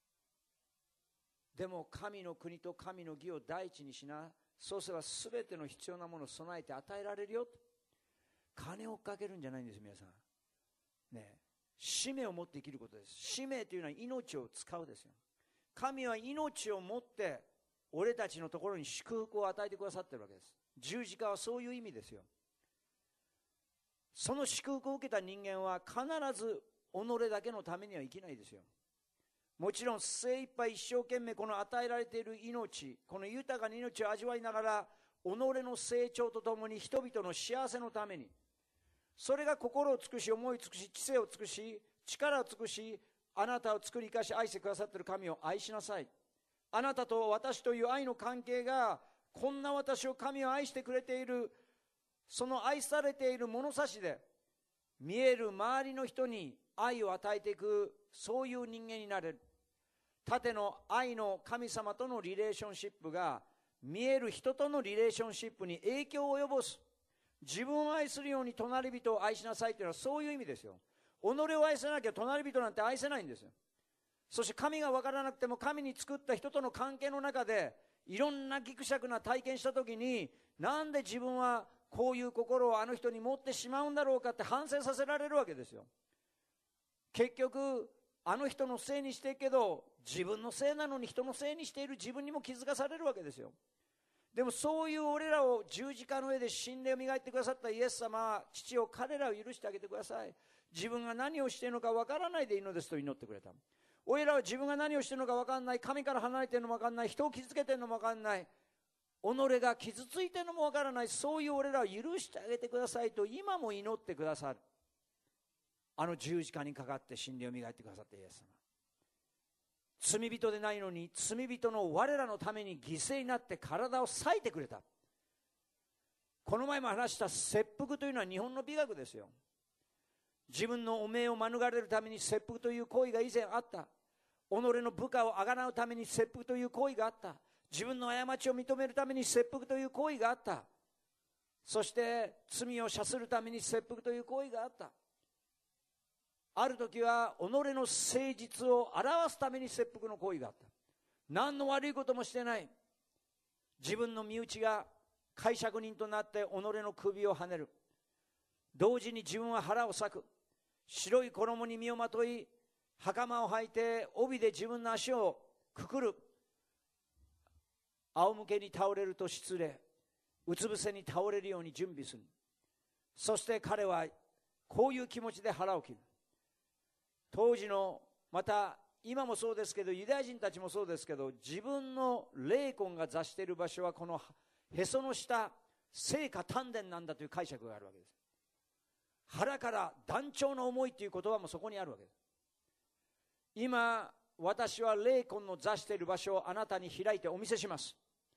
でも神の国と神の義を第一にしな。そうすれば全ての必要なものを備えて与えられるよ。金を追っかけるんじゃないんです、皆さん。ね、使命を持って生きることです。使命というのは命を使うですよ。神は命を持って俺たちのところに祝福を与えてくださっているわけです。十字架はそういう意味ですよ。その祝福を受けた人間は必ず己だけのためには生きないですよ。もちろん精一杯一生懸命この与えられている命、この豊かな命を味わいながら、己の成長とともに人々の幸せのために、それが心を尽くし、思い尽くし、知性を尽くし、力を尽くし、あなたを作り生かし愛してくださっている神を愛しなさい。あなたと私という愛の関係が、こんな私を神を愛してくれている、その愛されている物差しで見える周りの人に愛を与えていく、そういう人間になれる。縦の愛の神様とのリレーションシップが見える人とのリレーションシップに影響を及ぼす。自分を愛するように隣人を愛しなさいというのはそういう意味ですよ。己を愛せなきゃ隣人なんて愛せないんですよ。そして神が分からなくても神に作った人との関係の中でいろんなギクシャクな体験したときに、なんで自分はこういう心をあの人に持ってしまうんだろうかって反省させられるわけですよ。結局あの人のせいにしてるけど、自分のせいなのに人のせいにしている自分にも気づかされるわけですよ。でもそういう俺らを十字架の上で信頼を磨いてくださったイエス様は、父を彼らを許してあげてください。自分が何をしているのか分からないでいいのですと祈ってくれた。俺らは自分が何をしているのか分からない、神から離れているのも分からない、人を傷つけているのも分からない、己が傷ついているのも分からない、そういう俺らを許してあげてくださいと今も祈ってくださる。あの十字架にかかって信頼を磨いてくださったイエス様、罪人でないのに罪人の我らのために犠牲になって体を裂いてくれた。この前も話した切腹というのは日本の美学ですよ。自分の汚名を免れるために切腹という行為が以前あった。己の部下をあがなうために切腹という行為があった。自分の過ちを認めるために切腹という行為があった。そして罪を赦するために切腹という行為があった。ある時は己の誠実を表すために切腹の行為があった。何の悪いこともしてない。自分の身内が介錯人となって己の首をはねる。同時に自分は腹を裂く。白い衣に身をまとい、袴を履いて帯で自分の足をくくる。仰向けに倒れると失礼、うつ伏せに倒れるように準備する。そして彼はこういう気持ちで腹を切る。当時の、また今もそうですけど、ユダヤ人たちもそうですけど、自分の霊魂が座している場所はこのへその下、聖下丹田なんだという解釈があるわけです。腹から断腸の思いという言葉もそこにあるわけです。今私は霊魂の座している場所をあなたに開いてお見せします。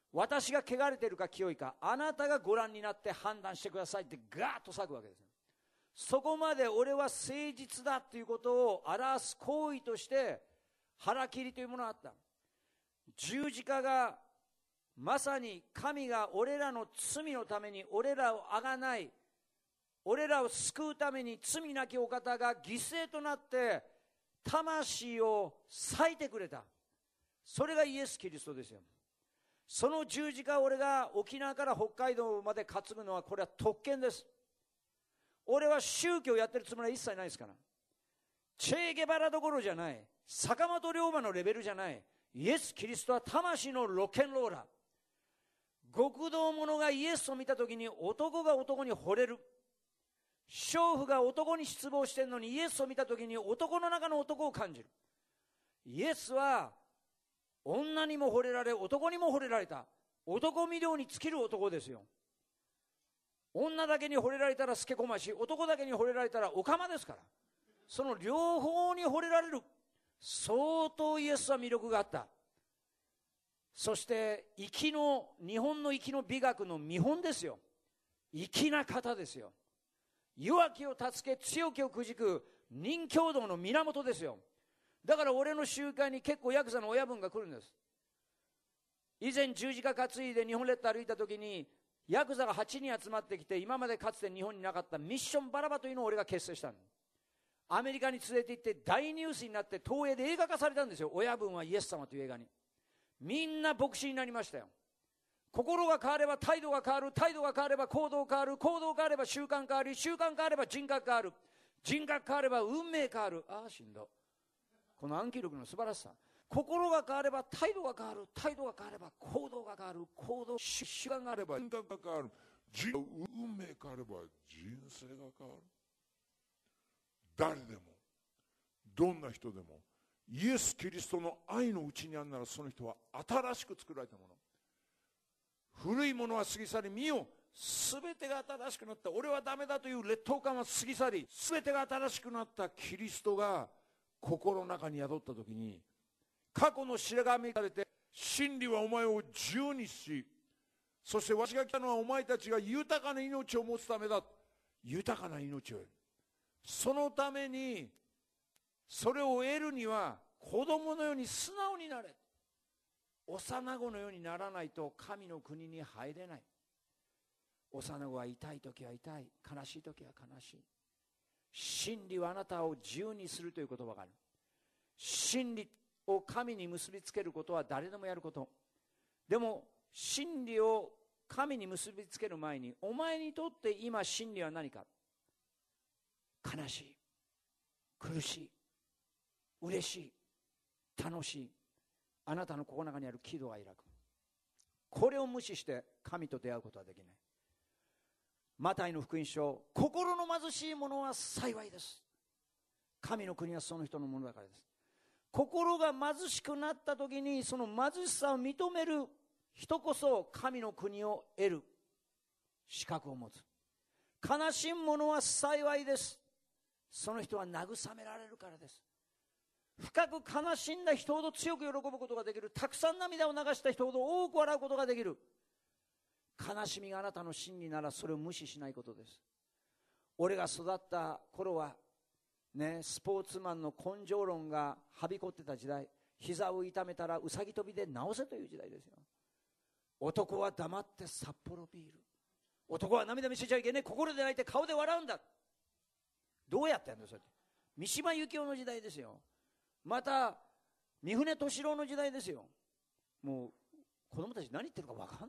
私が汚れているか清いか、あなたがご覧になって判断してくださいってガーッと裂くわけです。そこまで俺は誠実だということを表す行為として腹切りというものがあった。十字架がまさに神が俺らの罪のために俺らをあがない、俺らを救うために罪なきお方が犠牲となって魂を割いてくれた。それがイエス・キリストですよ。その十字架を俺が沖縄から北海道まで担ぐのはこれは特権です。俺は宗教をやってるつもりは一切ないですから。チェーゲバラどころじゃない、坂本龍馬のレベルじゃない。イエス・キリストは魂のロケンローラー。極道者がイエスを見たときに男が男に惚れる。娼婦が男に失望してるのにイエスを見たときに男の中の男を感じる。イエスは女にも惚れられ男にも惚れられた男魅了に尽きる男ですよ。女だけに惚れられたらスケコマし、男だけに惚れられたらオカマですから。その両方に惚れられる、相当イエスは魅力があった。そして粋の日本の粋の美学の見本ですよ。粋な方ですよ。弱きを助け強きをくじく任侠道の源ですよ。だから俺の集会に結構ヤクザの親分が来るんです。以前十字架担いで日本列島歩いた時にヤクザがはちにん集まってきて、今までかつて日本になかったミッションバラバというのを俺が結成したの。アメリカに連れて行って大ニュースになって東映で映画化されたんですよ。親分はイエス様という映画に。みんな牧師になりましたよ。心が変われば態度が変わる、態度が変われば行動が変わる、行動が変われば習慣変わり、習慣変われば人格変わる、人格変われば運命変わる。ああしんど。この暗記力の素晴らしさ。心が変われば態度が変わる、態度が変われば行動が変わる、行動習慣があれば人格が変わる、運命変われば人生が変わる。誰でもどんな人でもイエス・キリストの愛のうちにあるなら、その人は新しく作られたもの。古いものは過ぎ去り、見よすべてが新しくなった。俺はダメだという劣等感は過ぎ去り、すべてが新しくなったキリストが心の中に宿ったときに、過去の白髪が出て、真理はお前を自由にし、そしてわしが来たのはお前たちが豊かな命を持つためだ。豊かな命を得る。そのために、それを得るには子供のように素直になれ。幼子のようにならないと神の国に入れない。幼子は痛いときは痛い、悲しいときは悲しい。真理はあなたを自由にするという言葉がある。真理を神に結びつけることは誰でもやること。でも真理を神に結びつける前に、お前にとって今真理は何か。悲しい、苦しい、嬉しい、楽しい。あなたの心の中にある喜怒哀楽、これを無視して神と出会うことはできない。マタイの福音書、心の貧しい者は幸いです。神の国はその人のものだからです。心が貧しくなった時に、その貧しさを認める人こそ神の国を得る資格を持つ。悲しむ者は幸いです。その人は慰められるからです。深く悲しんだ人ほど強く喜ぶことができる。たくさん涙を流した人ほど多く笑うことができる。悲しみがあなたの真理なら、それを無視しないことです。俺が育った頃はね、スポーツマンの根性論がはびこってた時代。膝を痛めたらうさぎ跳びで治せという時代ですよ。男は黙って札幌ビール、男は涙見せちゃいけない、心で泣いて顔で笑うんだ。どうやってやるんだそれ。三島由紀夫の時代ですよ。また三船敏郎の時代ですよ。もう子供たち何言ってるか分かんない。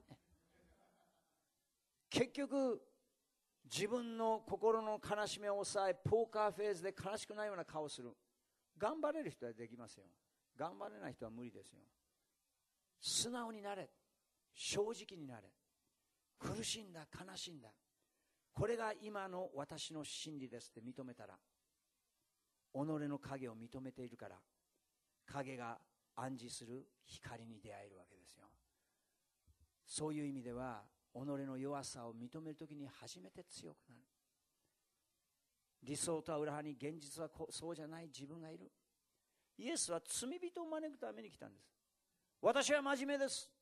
結局自分の心の悲しみを抑え、ポーカーフェーズで悲しくないような顔をする。頑張れる人はできますよ。頑張れない人は無理ですよ。素直になれ、正直になれ。苦しんだ、悲しんだ、これが今の私の真理ですって認めたら、己の影を認めているから、影が暗示する光に出会えるわけですよ。そういう意味では、己の弱さを認めるときに初めて強くなる。理想とは裏腹に現実はそうじゃない自分がいる。イエスは罪人を招くために来たんです。私は真面目です。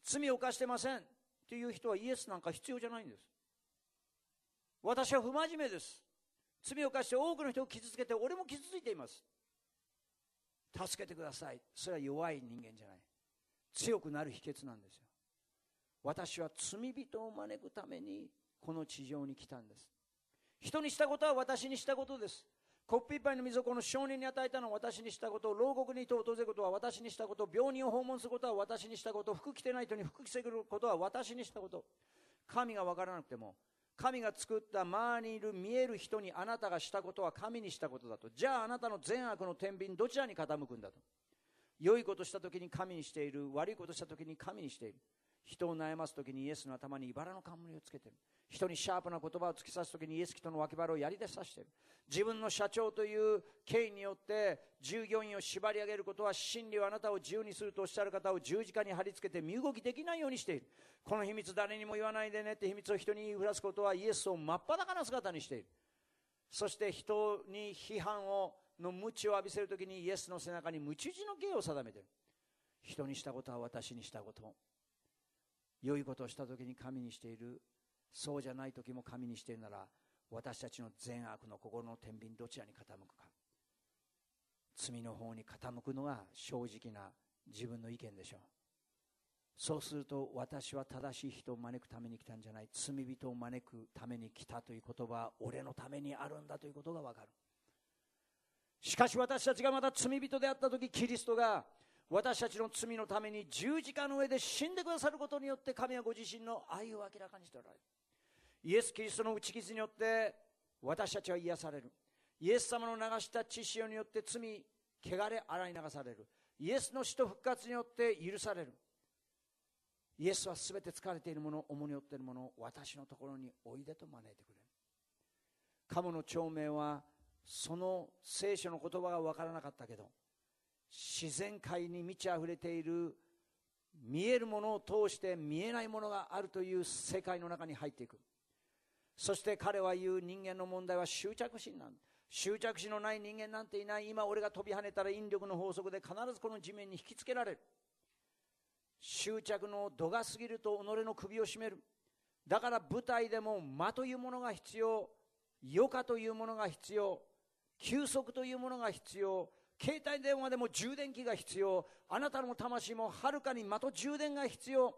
罪を犯してませんっていう人はイエスなんか必要じゃないんです。私は不真面目です。罪を犯して多くの人を傷つけて俺も傷ついています。助けてください。それは弱い人間じゃない。強くなる秘訣なんですよ。私は罪人を招くためにこの地上に来たんです。人にしたことは私にしたことです。コップ一杯の水をこの少年に与えたのは私にしたこと、牢獄に人を訪れることは私にしたこと、病人を訪問することは私にしたこと、服着てない人に服着せることは私にしたこと。神が分からなくても、神が作った周りにいる見える人にあなたがしたことは神にしたことだと。じゃああなたの善悪の天秤どちらに傾くんだと。良いことしたときに神にしている、悪いことしたときに神にしている。人を悩ますときにイエスの頭に茨の冠をつけている。人にシャープな言葉を突き刺すときにイエス・キリストの脇腹を槍で刺している。自分の社長という権威によって従業員を縛り上げることは、真理はあなたを自由にするとおっしゃる方を十字架に貼り付けて身動きできないようにしている。この秘密誰にも言わないでねって秘密を人に言いふらすことはイエスを真っ裸な姿にしている。そして人に批判をの鞭を浴びせるときにイエスの背中に鞭打ちの刑を定めている。人にしたことは私にしたこと。良いことをしたときに神にしている。そうじゃないときも神にしているなら、私たちの善悪の心の天秤どちらに傾くか。罪の方に傾くのが正直な自分の意見でしょう。そうすると、私は正しい人を招くために来たんじゃない、罪人を招くために来たという言葉は俺のためにあるんだということがわかる。しかし私たちがまだ罪人であったとき、キリストが私たちの罪のために十字架の上で死んでくださることによって、神はご自身の愛を明らかにしておられる。イエス・キリストの打ち傷によって私たちは癒される。イエス様の流した血潮によって罪、汚れ洗い流される。イエスの死と復活によって許される。イエスはすべて疲れているもの、重荷を負っているものを私のところにおいでと招いてくれる。カモの長命はその聖書の言葉が分からなかったけど、自然界に満ち溢れている見えるものを通して見えないものがあるという世界の中に入っていく。そして彼は言う、人間の問題は執着心なんだ。執着心のない人間なんていない。今俺が飛び跳ねたら引力の法則で必ずこの地面に引きつけられる。執着の度が過ぎると己の首を絞める。だから舞台でも間というものが必要、余暇というものが必要、休息というものが必要、携帯電話でも充電器が必要、あなたの魂もはるかに間と充電が必要。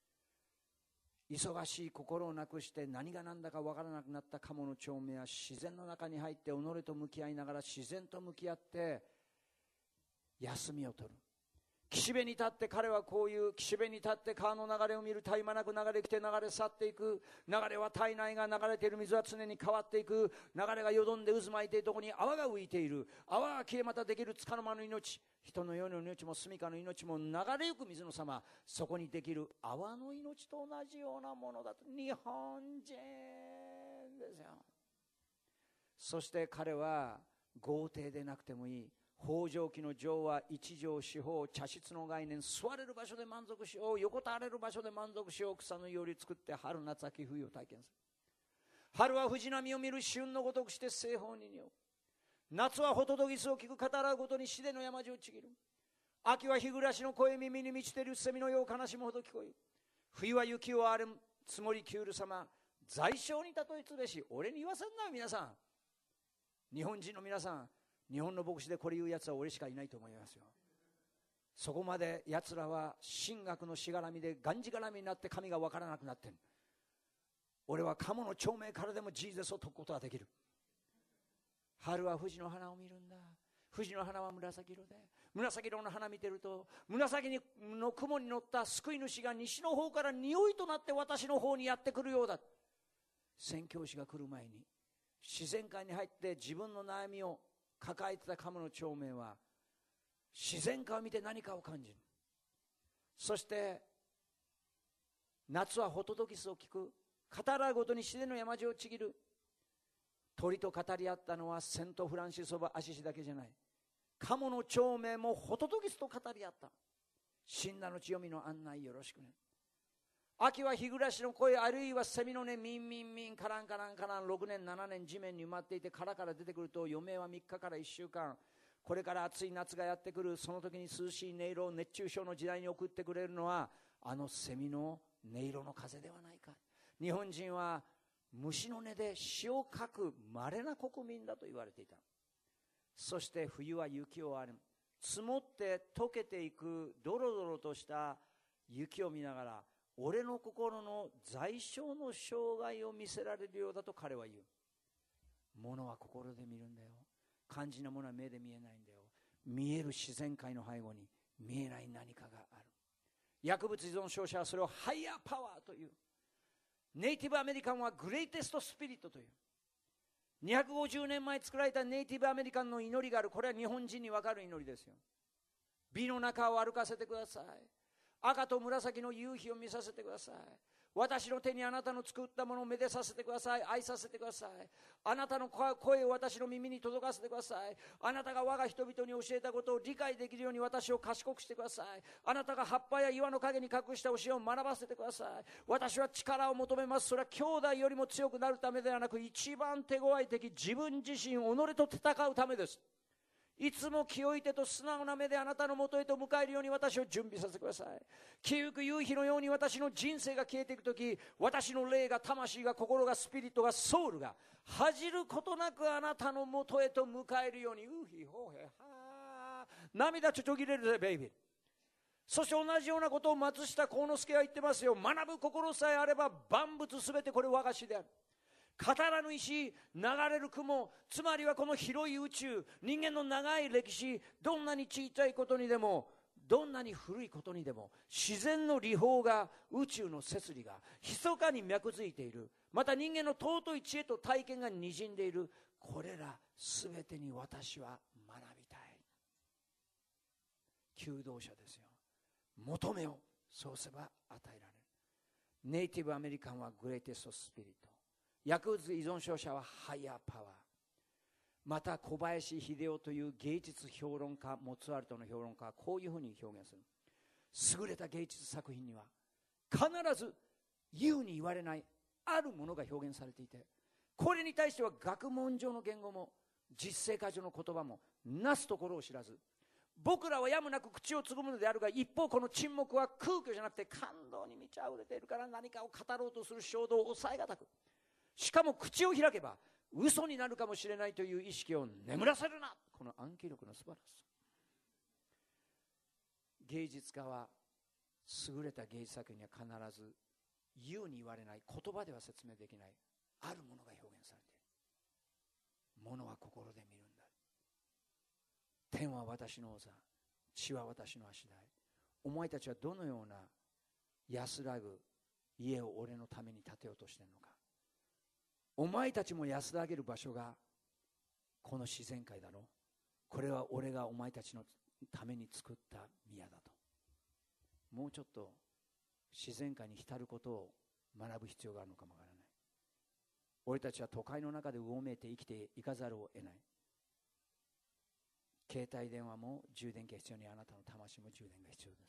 忙しい心をなくして何が何だか分からなくなったカモの長命は自然の中に入って己と向き合いながら自然と向き合って休みを取る。岸辺に立って彼はこういう、岸辺に立って川の流れを見る。絶え間なく流れ来て流れ去っていく。流れは絶えないが、流れている水は常に変わっていく。流れがよどんで渦巻いているところに泡が浮いている。泡が消えまたできる束の間の命。人の世の命も住処の命も流れゆく水の様。そこにできる泡の命と同じようなものだと。日本人ですよ。そして彼は豪邸でなくてもいい。北条記の城は一条四方、茶室の概念、座れる場所で満足しよう、横たわれる場所で満足しよう。草のより作って春夏秋冬を体験する。春は藤波を見る、春のごとくして西方に匂う。夏はホトトギスを聞く、語らうごとに死での山地をちぎる。秋は日暮らしの声、耳に満ちているセミのよう悲しむほど聞こえる。冬は雪を荒れ積もりきゅうる様、在所に例えつべし。俺に言わせんなよ皆さん。日本人の皆さん、日本の牧師でこれ言うやつは俺しかいないと思いますよ。そこまでやつらは神学のしがらみでがんじがらみになって神が分からなくなってる。俺はカモの長命からでもジーザスを解くことができる。春は藤の花を見るんだ。藤の花は紫色で、紫色の花見てると、紫の雲に乗った救い主が西の方から匂いとなって私の方にやってくるようだ。宣教師が来る前に自然界に入って自分の悩みを抱えてたカモの長命は自然界を見て何かを感じる。そして夏はホトトギスを聞く。語らうごとに自然の山地をちぎる。鳥と語り合ったのはセントフランシス・オブ・アシシだけじゃない。カモの長命もホトトギスと語り合った。死んだの血読みの案内よろしくね。秋は日暮らしの声、あるいはセミの音、ミンミンミン、カランカランカラン。ろくねんななねん地面に埋まっていて殻から出てくると、余命はみっかからいっしゅうかん。これから暑い夏がやってくる。その時に涼しい音色を熱中症の時代に送ってくれるのはあのセミの音色の風ではないか。日本人は虫の音で詩を書く稀な国民だと言われていた。そして冬は雪を歩む。積もって溶けていくドロドロとした雪を見ながら、俺の心の在所の障害を見せられるようだと彼は言う。物は心で見るんだよ。肝心なものは目で見えないんだよ。見える自然界の背後に見えない何かがある。薬物依存症者はそれをハイヤーパワーという。ネイティブアメリカンはグレイテストスピリットという。にひゃくごじゅうねんまえ作られたネイティブアメリカンの祈りがある。これは日本人に分かる祈りですよ。美の中を歩かせてください。赤と紫の夕日を見させてください。私の手にあなたの作ったものをめでさせてください。愛させてください。あなたの声を私の耳に届かせてください。あなたが我が人々に教えたことを理解できるように私を賢くしてください。あなたが葉っぱや岩の陰に隠した教えを学ばせてください。私は力を求めます。それは兄弟よりも強くなるためではなく、一番手強い敵、自分自身、己と戦うためです。いつも清い手と素直な目であなたのもとへと迎えるように私を準備させてください。消えゆく夕日のように私の人生が消えていくとき、私の霊が、魂が、心が、スピリットが、ソウルが恥じることなくあなたのもとへと迎えるように、うひほへは涙ちょちょぎれるぜベイビー。そして同じようなことを松下幸之助は言ってますよ。学ぶ心さえあれば万物すべてこれ我が師である。語らぬ石、流れる雲、つまりはこの広い宇宙、人間の長い歴史、どんなに小さいことにでも、どんなに古いことにでも、自然の理法が、宇宙の摂理が密かに脈づいている。また人間の尊い知恵と体験がにじんでいる。これらすべてに私は学びたい。求道者ですよ。求めよ、そうすれば与えられる。ネイティブアメリカンはグレイテストスピリット、薬物依存症者はハイヤーパワー。また小林秀夫という芸術評論家、モツアルトの評論家はこういうふうに表現する。優れた芸術作品には必ず言うに言われないあるものが表現されていて、これに対しては学問上の言語も実生活上の言葉もなすところを知らず、僕らはやむなく口をつぐむのであるが、一方この沈黙は空虚じゃなくて感動に満ち溢れているから、何かを語ろうとする衝動を抑えがたく、しかも口を開けば嘘になるかもしれないという意識を眠らせるな。この暗記力の素晴らしさ。芸術家は優れた芸術作品には必ず言うに言われない、言葉では説明できないあるものが表現されている。ものは心で見るんだ。天は私の王座、地は私の足台。お前たちはどのような安らぐ家を俺のために建てようとしているのか。お前たちも安らげる場所がこの自然界だろう。これは俺がお前たちのために作った宮だと。もうちょっと自然界に浸ることを学ぶ必要があるのかもわからない。俺たちは都会の中でうごめいて生きていかざるを得ない。携帯電話も充電が必要に、あなたの魂も充電が必要です。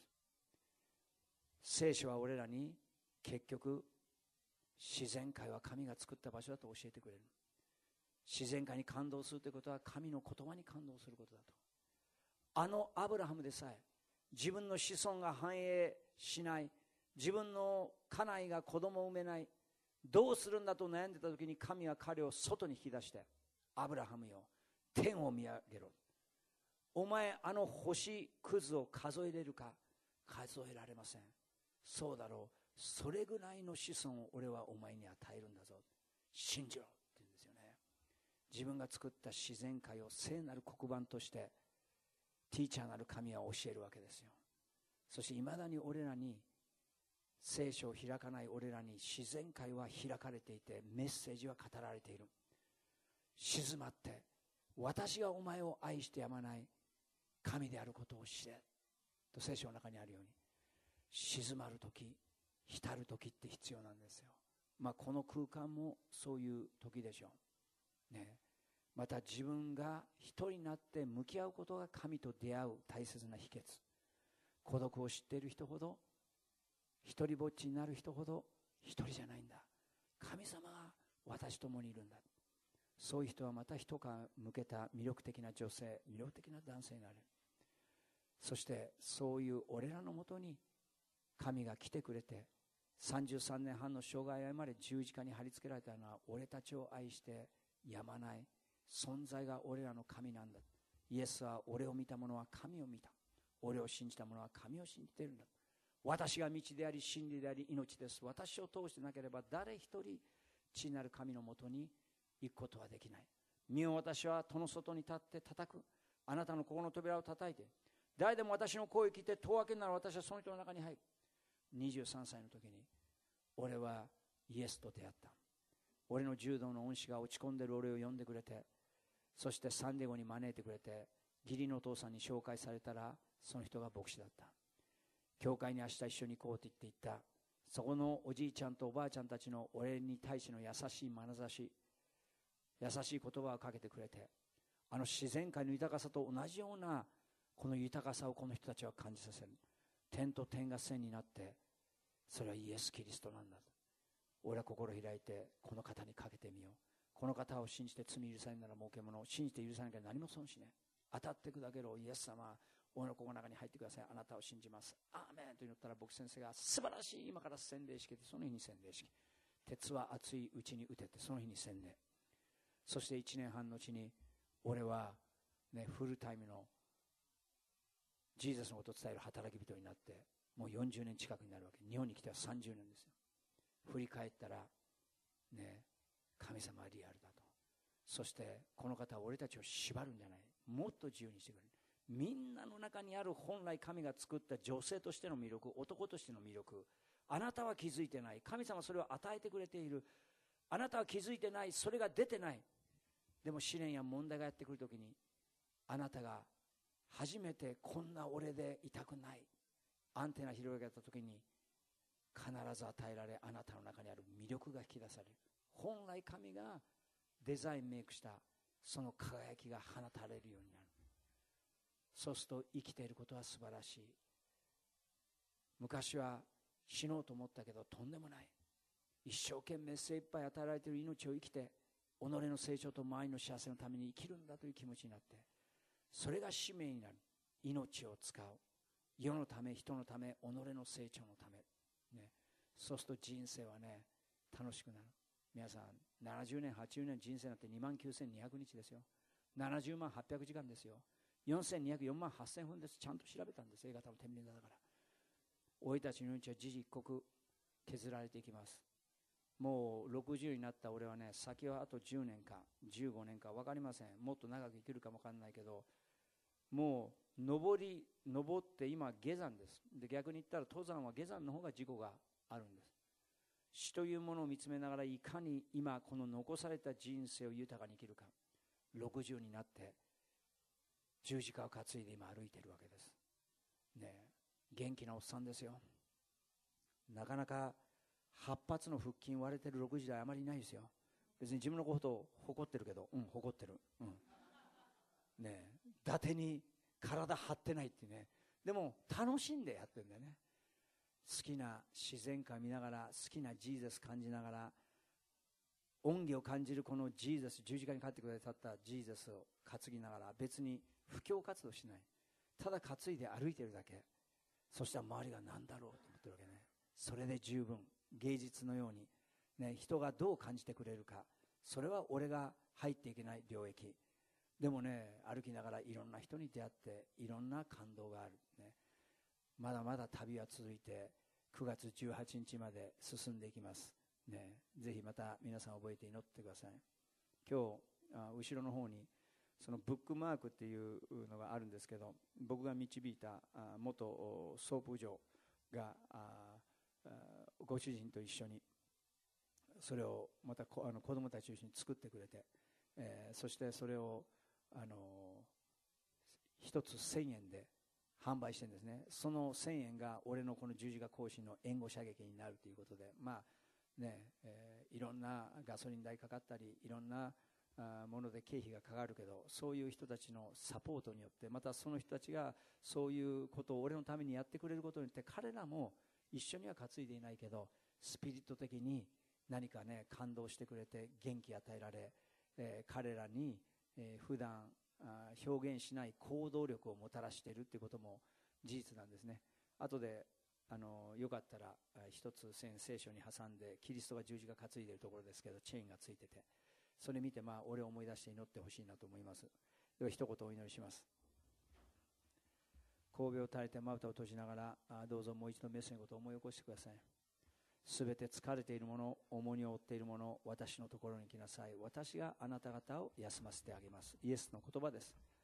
聖書は俺らに結局自然界は神が作った場所だと教えてくれる。自然界に感動するということは神の言葉に感動することだと。あのアブラハムでさえ自分の子孫が繁栄しない、自分の家内が子供を産めない、どうするんだと悩んでた時に、神は彼を外に引き出して、アブラハムよ、天を見上げろ。お前あの星屑を数えれるか。数えられません。そうだろう、それぐらいの子孫を俺はお前に与えるんだぞ。信じろって言うんですよね。自分が作った自然界を聖なる黒板としてティーチャーなる神は教えるわけですよ。そしていまだに俺らに、聖書を開かない俺らに自然界は開かれていて、メッセージは語られている。静まって、私がお前を愛してやまない神であることを知れと聖書の中にあるように、静まるとき、浸るときって必要なんですよ。まあこの空間もそういう時でしょうね。また自分が一人になって向き合うことが神と出会う大切な秘訣。孤独を知っている人ほど、一人ぼっちになる人ほど一人じゃないんだ。神様が私と共にいるんだ。そういう人はまた一皮向けた魅力的な女性、魅力的な男性になれる。そしてそういう俺らのもとに神が来てくれてさんじゅうさんねんはんの生涯まで十字架に貼り付けられたのは、俺たちを愛してやまない存在が俺らの神なんだ。イエスは、俺を見た者は神を見た、俺を信じた者は神を信じているんだ。私が道であり真理であり命です。私を通してなければ誰一人父なる神のもとに行くことはできない。身を私は戸の外に立って叩く。あなたの心の扉を叩いて、誰でも私の声を聞いて戸を開けるなら、私はその人の中に入る。にじゅうさんさいの時に俺はイエスと出会った。俺の柔道の恩師が落ち込んでる俺を呼んでくれて、そしてサンディエゴに招いてくれて、義理のお父さんに紹介されたら、その人が牧師だった。教会に明日一緒に行こうと言って行った。そこのおじいちゃんとおばあちゃんたちの俺に対しての優しい眼差し、優しい言葉をかけてくれて、あの自然界の豊かさと同じようなこの豊かさをこの人たちは感じさせる。点と点が線になって、それはイエス・キリストなんだ。俺は心開いてこの方にかけてみよう。この方を信じて罪許されるなら儲けものを信じて許さなきゃ何も損しねえ。当たって砕けろイエス様、俺の心の中に入ってください。あなたを信じます。アーメンと祈ったら、僕先生が素晴らしい、今から洗礼式で、その日に洗礼式。鉄は熱いうちに打てて、その日に洗礼。そしていちねんはんのうちに俺は、ね、フルタイムのジーザスのことを伝える働き人になって、もうよんじゅうねん近くになるわけ。日本に来てはさんじゅうねんですよ。振り返ったらね、神様はリアルだと。そしてこの方は俺たちを縛るんじゃない、もっと自由にしてくれる。みんなの中にある本来神が作った女性としての魅力、男としての魅力、あなたは気づいてない。神様はそれを与えてくれている。あなたは気づいてない。それが出てない。でも試練や問題がやってくるときに、あなたが初めてこんな俺でいたくない、アンテナ広げたときに必ず与えられ、あなたの中にある魅力が引き出される。本来神がデザインメイクしたその輝きが放たれるようになる。そうすると生きていることは素晴らしい。昔は死のうと思ったけどとんでもない。一生懸命精一杯与えられている命を生きて、己の成長と周りの幸せのために生きるんだという気持ちになって、それが使命になる。命を使う。世のため、人のため、己の成長のため、ね、そうすると人生はね、楽しくなる。皆さん、ななじゅうねん、はちじゅうねん人生なんてにまんきゅうせんにひゃくにちですよ。ななじゅうまんはっぴゃくじかんですよ。よんせんにひゃくよんまんはっせんふんです。ちゃんと調べたんです。A型の天秤座だから。俺たちの命は時々一刻削られていきます。もうろくじゅうになった俺はね、先はあとじゅうねんかじゅうごねんか分かりません。もっと長く生きるかも分かんないけど、もう上り登って今下山です。で、逆に言ったら登山は下山の方が事故があるんです。死というものを見つめながら、いかに今この残された人生を豊かに生きるか。ろくじゅうになって十字架を担いで今歩いているわけですね。え、元気なおっさんですよ。なかなかはっぱつの腹筋割れてるろくじだいあまりいないですよ。別に自分のことを誇ってるけど、うん、誇ってる、うん、ねえ、伊達に体張ってないってね。でも楽しんでやってるんだよね。好きな自然界見ながら、好きなジーザス感じながら、恩義を感じるこのジーザス、十字架にかかってくださったジーザスを担ぎながら、別に布教活動しない。ただ担いで歩いてるだけ。そしたら周りが何だろうと思ってるわけね。それで十分。芸術のように、ね、人がどう感じてくれるか、それは俺が入っていけない領域。でもね、歩きながらいろんな人に出会っていろんな感動がある、ね、まだまだ旅は続いてくがつじゅうはちにちまで進んでいきます、ね、ぜひまた皆さん覚えて祈ってください。今日あ後ろの方にそのブックマークっていうのがあるんですけど、僕が導いたあ元総務長があご主人と一緒にそれをまたこあの子供たちと一緒に作ってくれて、えー、そしてそれをあの一つせんえんで販売してるんですね。そのせんえんが俺のこの十字架行進の援護射撃になるということで、まあねえー、いろんなガソリン代かかったりいろんなあもので経費がかかるけど、そういう人たちのサポートによって、またその人たちがそういうことを俺のためにやってくれることによって、彼らも一緒には担いでいないけどスピリット的に何かね感動してくれて元気与えられ、えー、彼らに、えー、普段あ表現しない行動力をもたらしているということも事実なんですね。後であのよかったら一つ線聖書に挟んでキリストが十字架担いでいるところですけどチェーンがついてて、それ見てまあ俺を思い出して祈ってほしいなと思います。では一言お祈りします。神戸を垂れてまぶたを閉じながらどうぞもう一度メッセージのことを思い起こしてください。すべて疲れているもの、重荷を負っているもの、私のところに来なさい。私があなた方を休ませてあげます。イエスの言葉です。